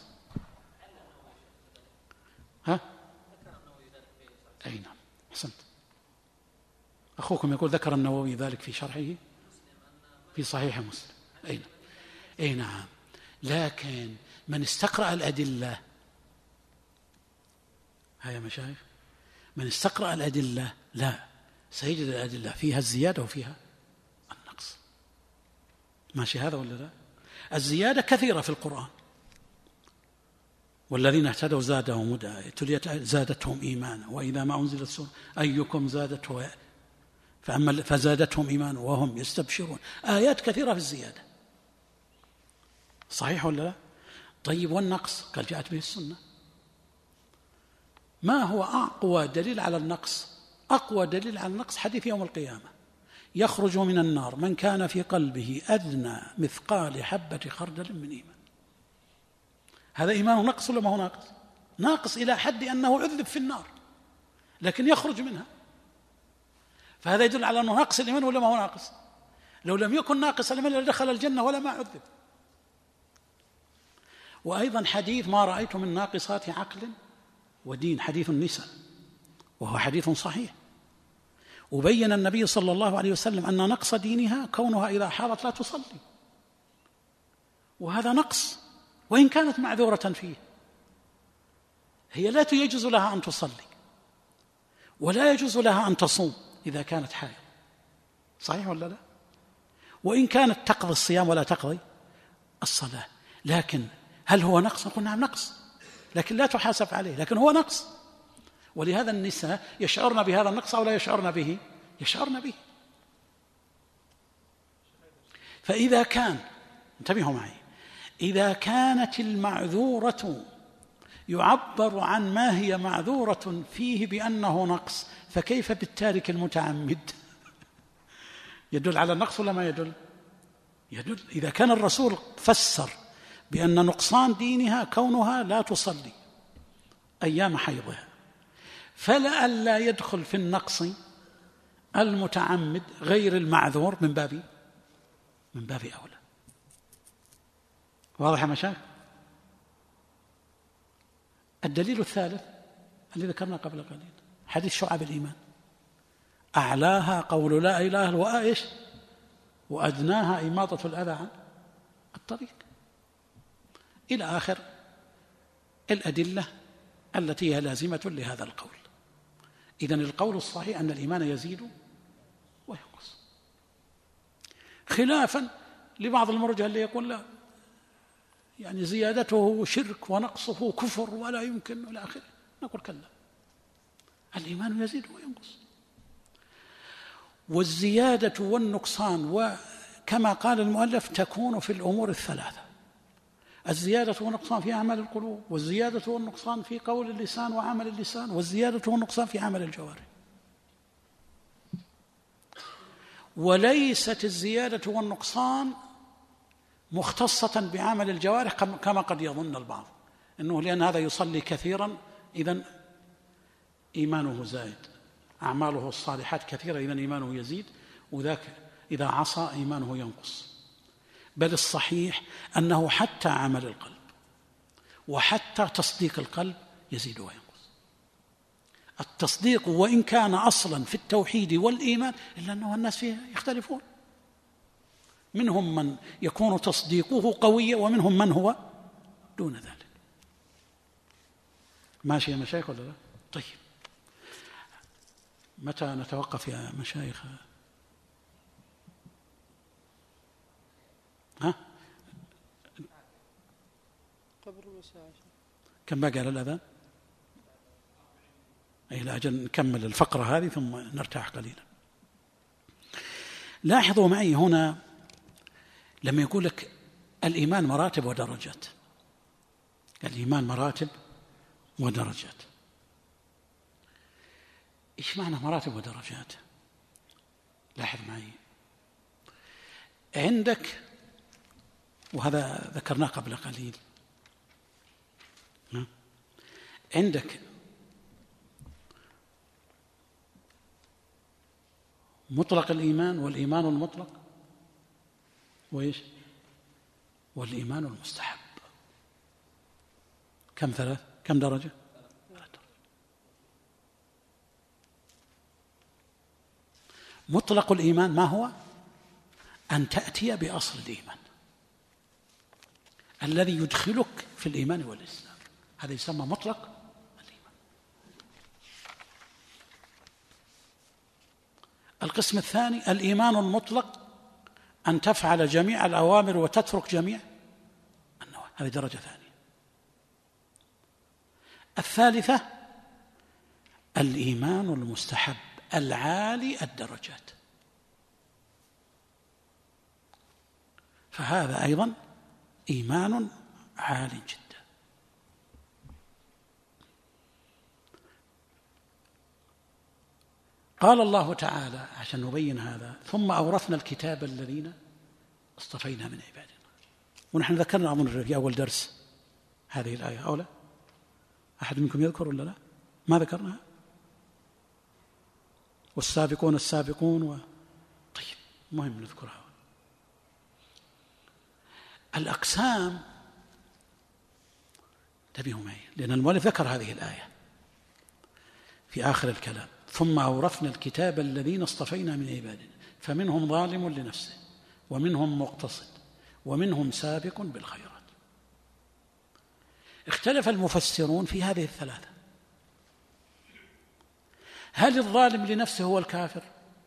ها؟ أي نعم، أحسنت. أخوكم يقول ذكر النووي ذلك في شرحه في صحيح مسلم. أي نعم. أي نعم، لكن من استقرأ الأدلة، هيا مشايخ، من استقرأ الأدلة لا سيجد الأدلة فيها الزيادة وفيها النقص. ماشي هذا ولا لا؟ الزيادة كثيرة في القرآن، والذين اهتدوا زادهم هدى زادتهم إيمانا وإذا ما أنزلت سورة أيكم زادته فأما فزادتهم إيمانا وهم يستبشرون. آيات كثيرة في الزيادة، صحيح ولا لا؟ طيب والنقص؟ قال جاءت به السنة. ما هو أقوى دليل على النقص؟ أقوى دليل على النقص حديث يوم القيامة: يخرج من النار من كان في قلبه أدنى مثقال حبة خردل من إيمان. هذا إيمان نقص ولا ما هو ناقص؟ ناقص إلى حد أنه عذب في النار لكن يخرج منها، فهذا يدل على أنه ناقص الإيمان ولا ما هو ناقص؟ لو لم يكن ناقص الإيمان لدخل الجنة ولا ما عذب. وأيضا حديث: ما رأيت من ناقصات عقل ودين، حديث النساء، وهو حديث صحيح، وبين النبي صلى الله عليه وسلم أن نقص دينها كونها إذا حاضت لا تصلي، وهذا نقص وإن كانت معذورة فيه. هي لا يجوز لها أن تصلي ولا يجوز لها أن تصوم إذا كانت حائض، صحيح ولا لا؟ وإن كانت تقضي الصيام ولا تقضي الصلاة، لكن هل هو نقص؟ نقول نعم نقص، لكن لا تحاسب عليه، لكن هو نقص. ولهذا النساء يشعرن بهذا النقص أو لا يشعرن به؟ يشعرن به. فإذا كان، انتبهوا معي، إذا كانت المعذورة يعبر عن ما هي معذورة فيه بأنه نقص، فكيف بالتارك المتعمد؟ يدل على النقص ولا ما يدل؟ يدل. إذا كان الرسول فسر بأن نقصان دينها كونها لا تصلي أيام حيضها، فلئلا يدخل في النقص المتعمد غير المعذور من باب من باب أولى. واضح يا مشايخ؟ الدليل الثالث الذي ذكرنا قبل قليل حديث شعب الإيمان: أعلاها قول لا إله إلا هو إيش وأدناها إماطة الأذى عن الطريق، إلى آخر الأدلة التي هي لازمة لهذا القول. إذن القول الصحيح أن الإيمان يزيد وينقص، خلافا لبعض المرجئة اللي يقول لا، يعني زيادته شرك ونقصه كفر ولا يمكن إلى آخره. نقول كلا، الإيمان يزيد وينقص، والزيادة والنقصان وكما قال المؤلف تكون في الأمور الثلاثة: الزيادة والنقصان في أعمال القلوب، والزيادة والنقصان في قول اللسان وعمل اللسان، والزيادة والنقصان في عمل الجوارح. وليست الزيادة والنقصان مختصة بعمل الجوارح كما قد يظن البعض، إنه لأن هذا يصلي كثيرا إذن إيمانه زائد، أعماله الصالحات كثيرة إذن إيمانه يزيد، وذاك إذا عصى إيمانه ينقص. بل الصحيح أنه حتى عمل القلب وحتى تصديق القلب يزيد وينقص. التصديق وإن كان أصلا في التوحيد والإيمان إلا أنه الناس فيه يختلفون، منهم من يكون تصديقه قويا ومنهم من هو دون ذلك. ماشي يا مشايخ ولا لا؟ طيب، متى نتوقف يا مشايخ؟ ها؟ قبل ربع ساعة. كم باقي على الأذان؟ أي لا، أجل نكمل الفقرة هذه ثم نرتاح قليلا. لاحظوا معي هنا لما يقول لك الإيمان مراتب ودرجات، الإيمان مراتب ودرجات، إيش معنى مراتب ودرجات؟ لاحظ معي، عندك، وهذا ذكرناه قبل قليل، عندك مطلق الإيمان والإيمان المطلق وإيش والإيمان المستحب. كم ثلاث كم درجة؟ مطلق الإيمان ما هو؟ أن تأتي بأصل الإيمان الذي يدخلك في الإيمان والإسلام، هذا يسمى مطلق الإيمان. القسم الثاني الإيمان المطلق، أن تفعل جميع الأوامر وتترك جميع النواهي، هذه درجة ثانية. الثالثة الإيمان المستحب العالي الدرجات، فهذا أيضا إيمان عال جدا. قال الله تعالى عشان نبين هذا: ثم أورثنا الكتاب الذين اصطفينا من عبادنا. ونحن ذكرنا أظن في أول درس هذه الآية أو لا؟ أحد منكم يذكر ولا لا؟ ما ذكرناها؟ والسابقون السابقون و... طيب مهم نذكرها. الأقسام، انتبهوا معي لأن المؤلف ذكر هذه الآية في آخر الكلام: ثم أورثنا الكتاب الذين اصطفينا من عبادنا فمنهم ظالم لنفسه ومنهم مقتصد ومنهم سابق بالخيرات. اختلف المفسرون في هذه الثلاثة: هل الظالم لنفسه هو الكافر،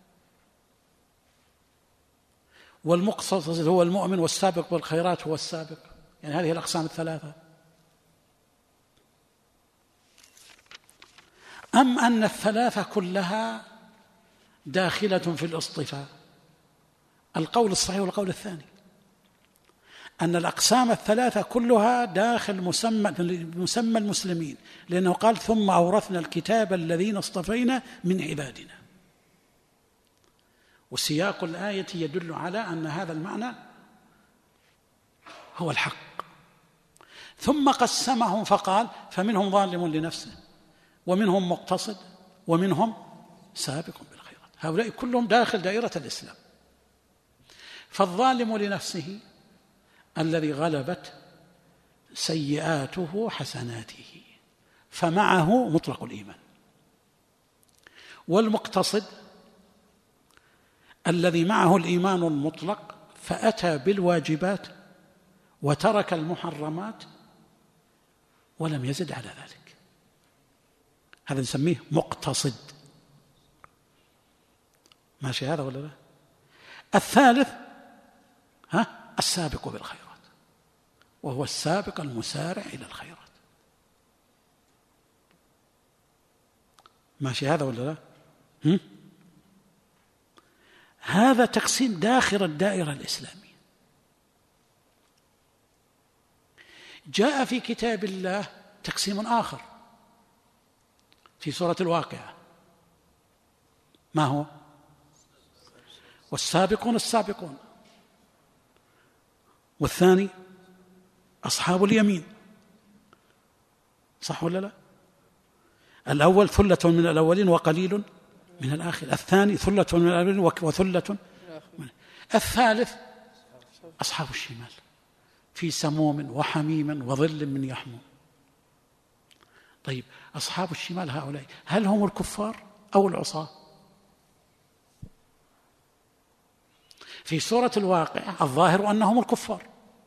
والمقتصد هو المؤمن، والسابق بالخيرات هو السابق؟ يعني هذه الأقسام الثلاثة، أم أن الثلاثة كلها داخلة في الاصطفاء؟ القول الصحيح والقول الثاني، أن الأقسام الثلاثة كلها داخل مسمى مسمى المسلمين، لأنه قال: ثم أورثنا الكتاب الذين اصطفينا من عبادنا. وسياق الآية يدل على أن هذا المعنى هو الحق. ثم قسمهم فقال: فمنهم ظالم لنفسه ومنهم مقتصد ومنهم سابق بالخيرات. هؤلاء كلهم داخل دائرة الإسلام. فالظالم لنفسه الذي غلبت سيئاته حسناته فمعه مطلق الإيمان، والمقتصد الذي معه الإيمان المطلق فأتى بالواجبات وترك المحرمات ولم يزد على ذلك، هذا نسميه مقتصد. ماشي هذا ولا لا؟ الثالث ها السابق بالخيرات، وهو السابق المسارع إلى الخيرات. ماشي هذا ولا لا؟ هم؟ هذا تقسيم داخل الدائرة الإسلامية. جاء في كتاب الله تقسيم آخر في سورة الواقعة، ما هو؟ والسابقون السابقون. والثاني أصحاب اليمين، صح ولا لا؟ الأول ثلة من الأولين وقليل من الآخر، الثاني ثلة من الأولين وثلة من. الثالث أصحاب الشمال في سموم وحميم وظل من يحموم. طيب أصحاب الشمال هؤلاء هل هم الكفار أو العصاة؟ في سورة الواقعة الظاهر أنهم الكفار.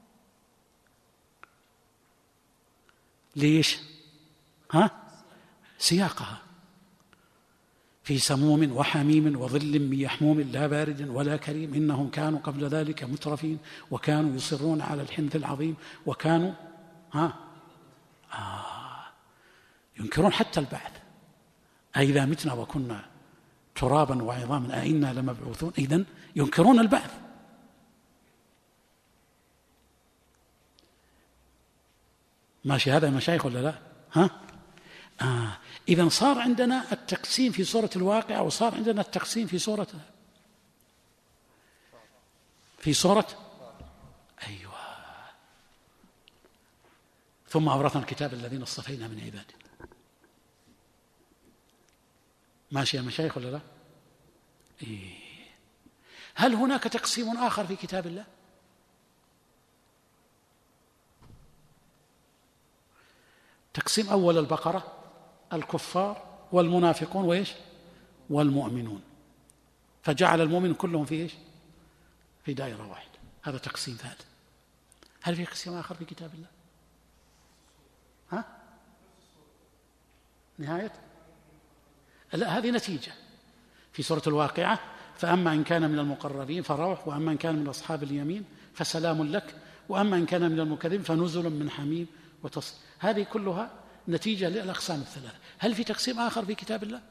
ليش؟ ها؟ سياقها: في سموم وحميم وظل من يحموم لا بارد ولا كريم إنهم كانوا قبل ذلك مترفين وكانوا يصرون على الحنث العظيم وكانوا ها آه ينكرون حتى البعث. أئذا متنا وكنا ترابا وعظاما أئنا لمبعوثون. إذن ينكرون البعث. ماشي هذا يا مشايخ ولا لا؟ ها؟ آه. إذن صار عندنا التقسيم في سورة الواقعة، وصار عندنا التقسيم في سورة في سورة أيوة ثم أورثنا الكتاب الذين اصطفينا من عبادنا. ماشي يا مشايخ ولا لا؟ إيه. هل هناك تقسيم آخر في كتاب الله؟ تقسيم أول البقرة: الكفار والمنافقون وإيش والمؤمنون، فجعل المؤمن كلهم في إيش في دائرة واحدة. هذا تقسيم ثالث. هل في تقسيم آخر في كتاب الله؟ ها؟ نهاية؟ لا، هذه نتيجة في سورة الواقعة: فأما إن كان من المقربين فروح، وأما إن كان من أصحاب اليمين فسلام لك، وأما إن كان من المكذبين فنزل من حميم وتصل. هذه كلها نتيجة للأقسام الثلاثة. هل في تقسيم آخر في كتاب الله؟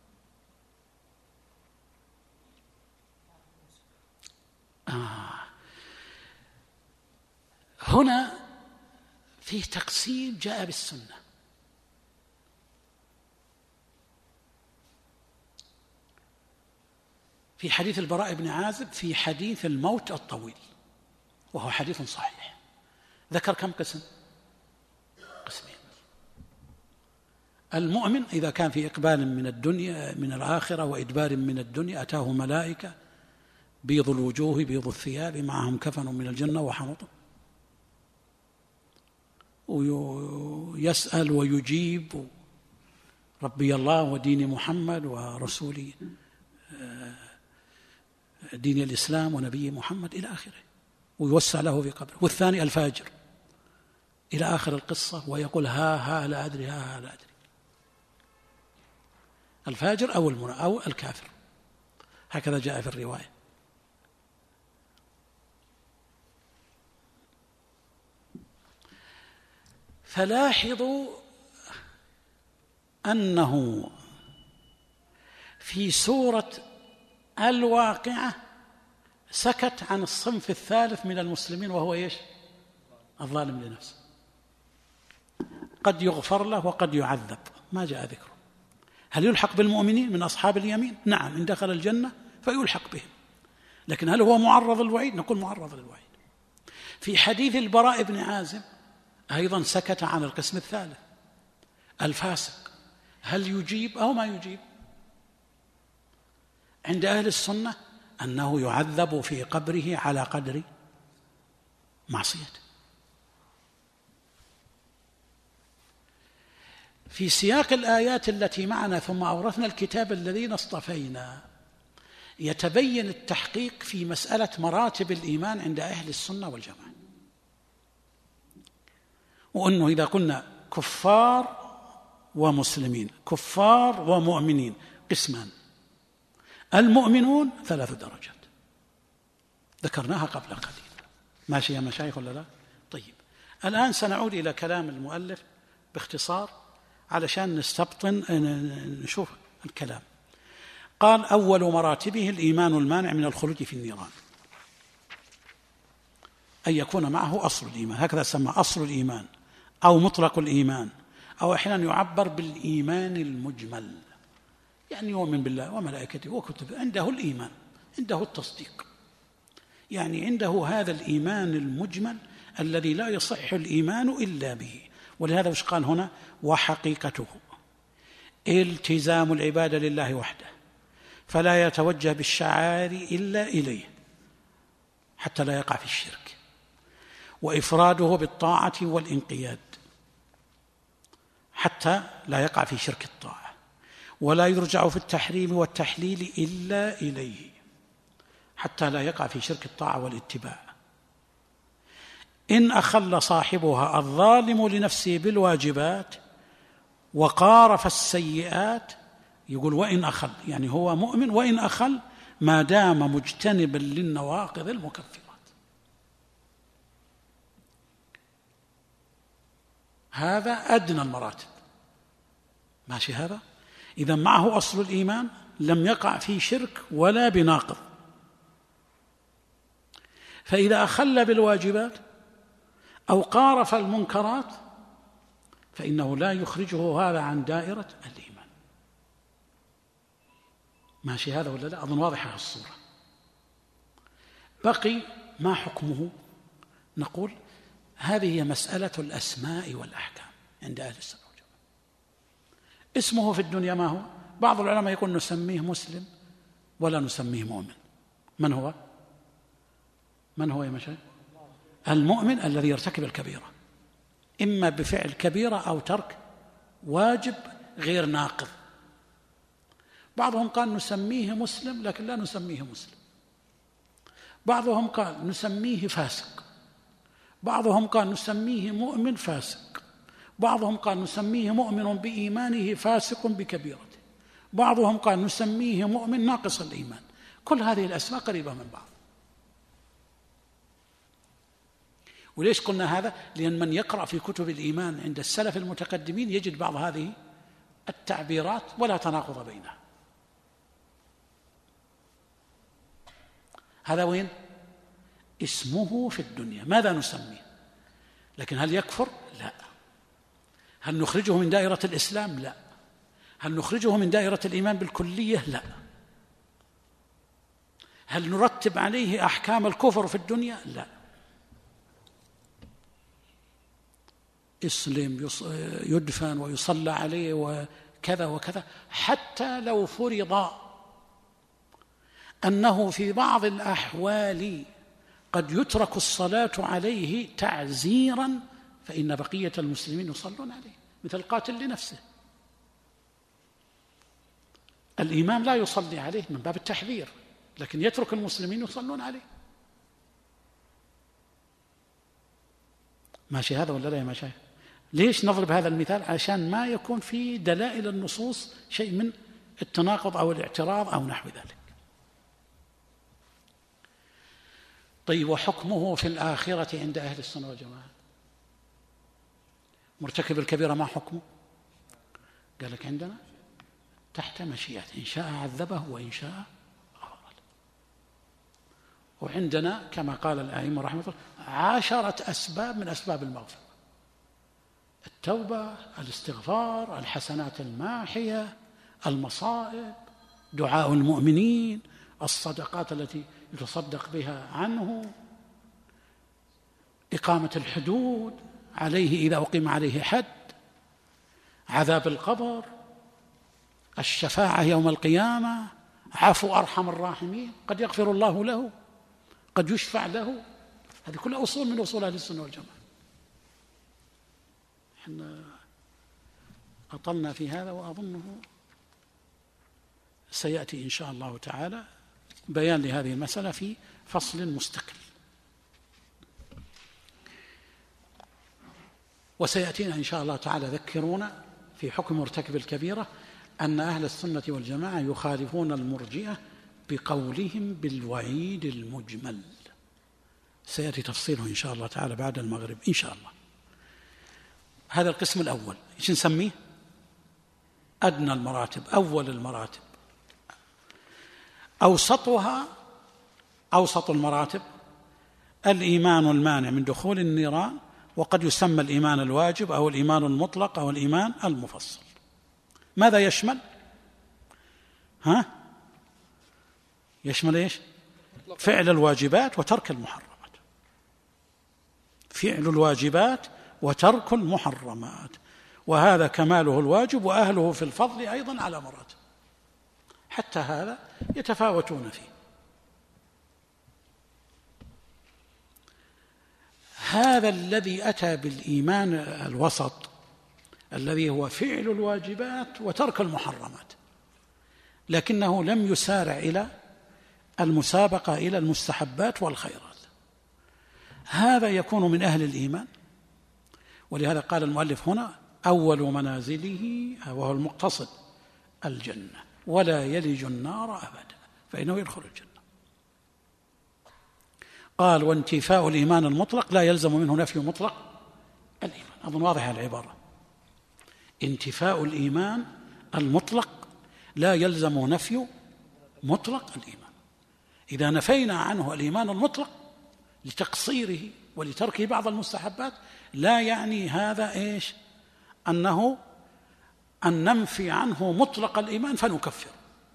آه. هنا فيه تقسيم جاء بالسنة. في حديث البراء بن عازب في حديث الموت الطويل، وهو حديث صحيح، ذكر كم قسم؟ قسمين. المؤمن إذا كان في إقبال من الدنيا من الآخرة وإدبار من الدنيا أتاه ملائكة بيض الوجوه بيض الثياب معهم كفن من الجنة وحنوط، ويسأل ويجيب ربي الله ودين محمد ورسولي دين الإسلام ونبي محمد إلى آخره، ويوسع له في قبره. والثاني الفاجر إلى آخر القصة، ويقول ها ها لا أدري ها ها لا أدري. الفاجر أو المنى أو الكافر، هكذا جاء في الرواية. فلاحظوا أنه في سورة الواقعة سكت عن الصنف الثالث من المسلمين، وهو إيش؟ الظالم لنفسه. قد يغفر له وقد يعذب، ما جاء ذكره. هل يلحق بالمؤمنين من أصحاب اليمين؟ نعم، إن دخل الجنة فيلحق بهم. لكن هل هو معرض للوعيد؟ نقول معرض للوعيد. في حديث البراء بن عازب أيضا سكت عن القسم الثالث، الفاسق، هل يجيب أو ما يجيب؟ عند أهل السنة أنه يعذب في قبره على قدر معصيته. في سياق الآيات التي معنا ثم أورثنا الكتاب الذين اصطفينا يتبين التحقيق في مسألة مراتب الإيمان عند أهل السنة والجماعة، وأنه إذا قلنا كفار ومسلمين، كفار ومؤمنين قسمان، المؤمنون ثلاث درجات ذكرناها قبل قليل. ماشي يا مشايخ ولا لا؟ طيب، الآن سنعود إلى كلام المؤلف باختصار علشان نستبطن نشوف الكلام. قال: أول مراتبه الإيمان المانع من الخلود في النيران، أن يكون معه أصل الإيمان، هكذا سمى أصل الإيمان أو مطلق الإيمان، أو أحيانا يعبر بالإيمان المجمل، يعني يؤمن بالله وملائكته وكتبه، عنده الإيمان، عنده التصديق، يعني عنده هذا الإيمان المجمل الذي لا يصح الإيمان إلا به. ولهذا وش قال هنا؟ وحقيقته التزام العبادة لله وحده، فلا يتوجه بالشعائر إلا إليه حتى لا يقع في الشرك، وإفراده بالطاعة والإنقياد حتى لا يقع في شرك الطاعة، ولا يرجع في التحريم والتحليل إلا إليه حتى لا يقع في شرك الطاعة والاتباع. إن أخل صاحبها الظالم لنفسه بالواجبات وقارف السيئات، يقول وإن أخل، يعني هو مؤمن وإن أخل ما دام مجتنبا للنواقض المكفرات. هذا أدنى المراتب، ماشي هذا؟ إذا معه أصل الإيمان لم يقع في شرك ولا بناقض، فإذا أخل بالواجبات أو قارف المنكرات فإنه لا يخرجه هذا عن دائرة الإيمان. ماشي هذا ولا لا؟ أظن واضحة الصورة. بقي ما حكمه؟ نقول هذه هي مسألة الأسماء والأحكام عند أهل السنة والجماعة. اسمه في الدنيا ما هو؟ بعض العلماء يقول نسميه مسلم ولا نسميه مؤمن. من هو؟ من هو يا مشايخ؟ المؤمن الذي يرتكب الكبيرة، إما بفعل كبيرة أو ترك واجب غير ناقض. بعضهم قال نسميه مسلم لكن لا نسميه مسلم، بعضهم قال نسميه فاسق، بعضهم قال نسميه مؤمن فاسق، بعضهم قال نسميه مؤمن بإيمانه فاسق بكبيرته، بعضهم قال نسميه مؤمن ناقص الإيمان. كل هذه الأسماء قريبة من بعض. وليش قلنا هذا؟ لأن من يقرأ في كتب الإيمان عند السلف المتقدمين يجد بعض هذه التعبيرات ولا تناقض بينها. هذا وين؟ اسمه في الدنيا، ماذا نسميه؟ لكن هل يكفر؟ لا. هل نخرجه من دائرة الإسلام؟ لا. هل نخرجه من دائرة الإيمان بالكلية؟ لا. هل نرتب عليه أحكام الكفر في الدنيا؟ لا. اسلم يدفن ويصلى عليه وكذا وكذا، حتى لو فرض أنه في بعض الأحوال قد يترك الصلاة عليه تعزيرا، فإن بقية المسلمين يصلون عليه، مثل قاتل لنفسه. الإمام لا يصلي عليه من باب التحذير، لكن يترك المسلمين يصلون عليه. ماشي هذا ولا لا يا مشايخ؟ ليش نضرب هذا المثال؟ عشان ما يكون في دلائل النصوص شيء من التناقض أو الاعتراض أو نحو ذلك. طيب، وحكمه في الآخرة عند أهل السنة والجماعة؟ مرتكب الكبيرة ما حكمه؟ قال لك عندنا تحت مشيئته، إن شاء عذبه وإن شاء غفر له. وعندنا كما قال الأئمة رحمه الله عشرة أسباب من أسباب المغفرة: التوبة، الاستغفار، الحسنات الماحية، المصائب، دعاء المؤمنين، الصدقات التي يتصدق بها عنه، إقامة الحدود عليه إذا أقيم عليه حد، عذاب القبر، الشفاعة يوم القيامة، عفو أرحم الراحمين، قد يغفر الله له، قد يشفع له. هذه كلها أصول من أصول أهل السنة والجماعة. احنا أطلنا في هذا، وأظنه سيأتي إن شاء الله تعالى بيان لهذه المسألة في فصل مستقل. وسيأتينا إن شاء الله تعالى ذكرونا في حكم مرتكب الكبيرة أن أهل السنة والجماعة يخالفون المرجئة بقولهم بالوعيد المجمل. سيأتي تفصيله إن شاء الله تعالى بعد المغرب إن شاء الله. هذا القسم الأول، إيش نسميه؟ أدنى المراتب، أول المراتب. أوسطها، أوسط المراتب الإيمان المانع من دخول النيران، وقد يسمى الإيمان الواجب أو الإيمان المطلق أو الإيمان المفصل. ماذا يشمل؟ ها؟ يشمل إيش؟ فعل الواجبات وترك المحرمات. فعل الواجبات وترك المحرمات، وهذا كماله الواجب، وأهله في الفضل أيضا على مراتب، حتى هذا يتفاوتون فيه. هذا الذي أتى بالإيمان الوسط الذي هو فعل الواجبات وترك المحرمات، لكنه لم يسارع إلى المسابقة إلى المستحبات والخيرات، هذا يكون من أهل الإيمان. ولهذا قال المؤلف هنا: أول منازله وهو المقتصد الجنة، ولا يلج النار أبدا فإنه يدخل الجنة. قال: وانتفاء الإيمان المطلق لا يلزم منه نفي مطلق الإيمان. أظن واضحة العبارة. انتفاء الإيمان المطلق لا يلزم نفي مطلق الإيمان. إذا نفينا عنه الإيمان المطلق لتقصيره ولتركه بعض المستحبات، لا يعني هذا إيش؟ أنه أن ننفي عنه مطلق الإيمان فنكفر.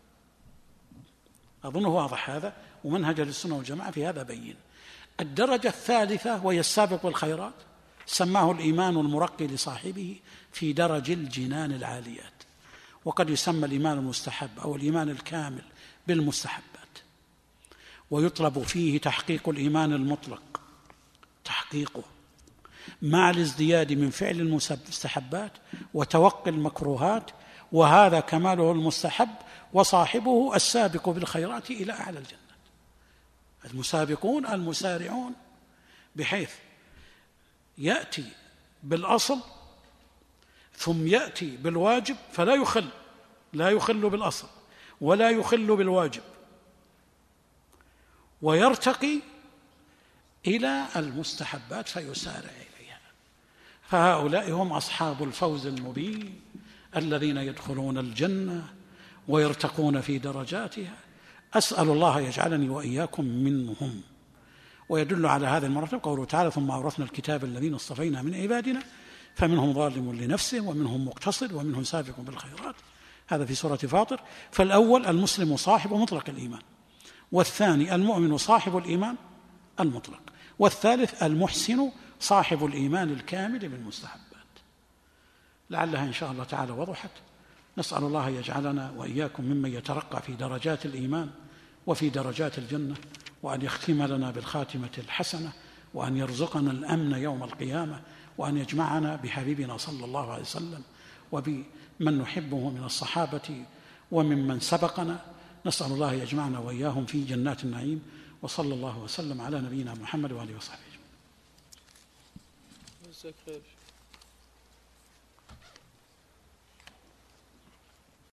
أظنه واضح هذا، ومنهج السنة والجماعة في هذا بين. الدرجة الثالثة وهي السابق بالخيرات، سماه الإيمان المرقي لصاحبه في درج الجنان العاليات. وقد يسمى الإيمان المستحب أو الإيمان الكامل بالمستحبات، ويطلب فيه تحقيق الإيمان المطلق، تحقيقه مع الازدياد من فعل المستحبات وتوقي المكروهات، وهذا كماله المستحب، وصاحبه السابق بالخيرات إلى أعلى الجنة. المسابقون المسارعون، بحيث يأتي بالأصل ثم يأتي بالواجب فلا يخل، لا يخل بالأصل ولا يخل بالواجب، ويرتقي إلى المستحبات فيسارع إليها. فهؤلاء هم أصحاب الفوز المبين الذين يدخلون الجنة ويرتقون في درجاتها. أسأل الله يجعلني وإياكم منهم. ويدل على هذا المرتب قوله تعالى: ثم أورثنا الكتاب الذين اصطفينا من عبادنا فمنهم ظالم لنفسه ومنهم مقتصد ومنهم سابق بالخيرات. هذا في سورة فاطر. فالأول المسلم صاحب مطلق الإيمان، والثاني المؤمن صاحب الإيمان المطلق، والثالث المحسن صاحب الإيمان الكامل بالمستحبات. لعلها إن شاء الله تعالى وضحت. نسأل الله يجعلنا وإياكم ممن يترقى في درجات الإيمان وفي درجات الجنة، وأن يختم لنا بالخاتمة الحسنة، وأن يرزقنا الأمن يوم القيامة، وأن يجمعنا بحبيبنا صلى الله عليه وسلم وبمن نحبه من الصحابة وممن سبقنا. نسأل الله يجمعنا وإياهم في جنات النعيم، وصلى الله وسلم على نبينا محمد وآله وصحبه.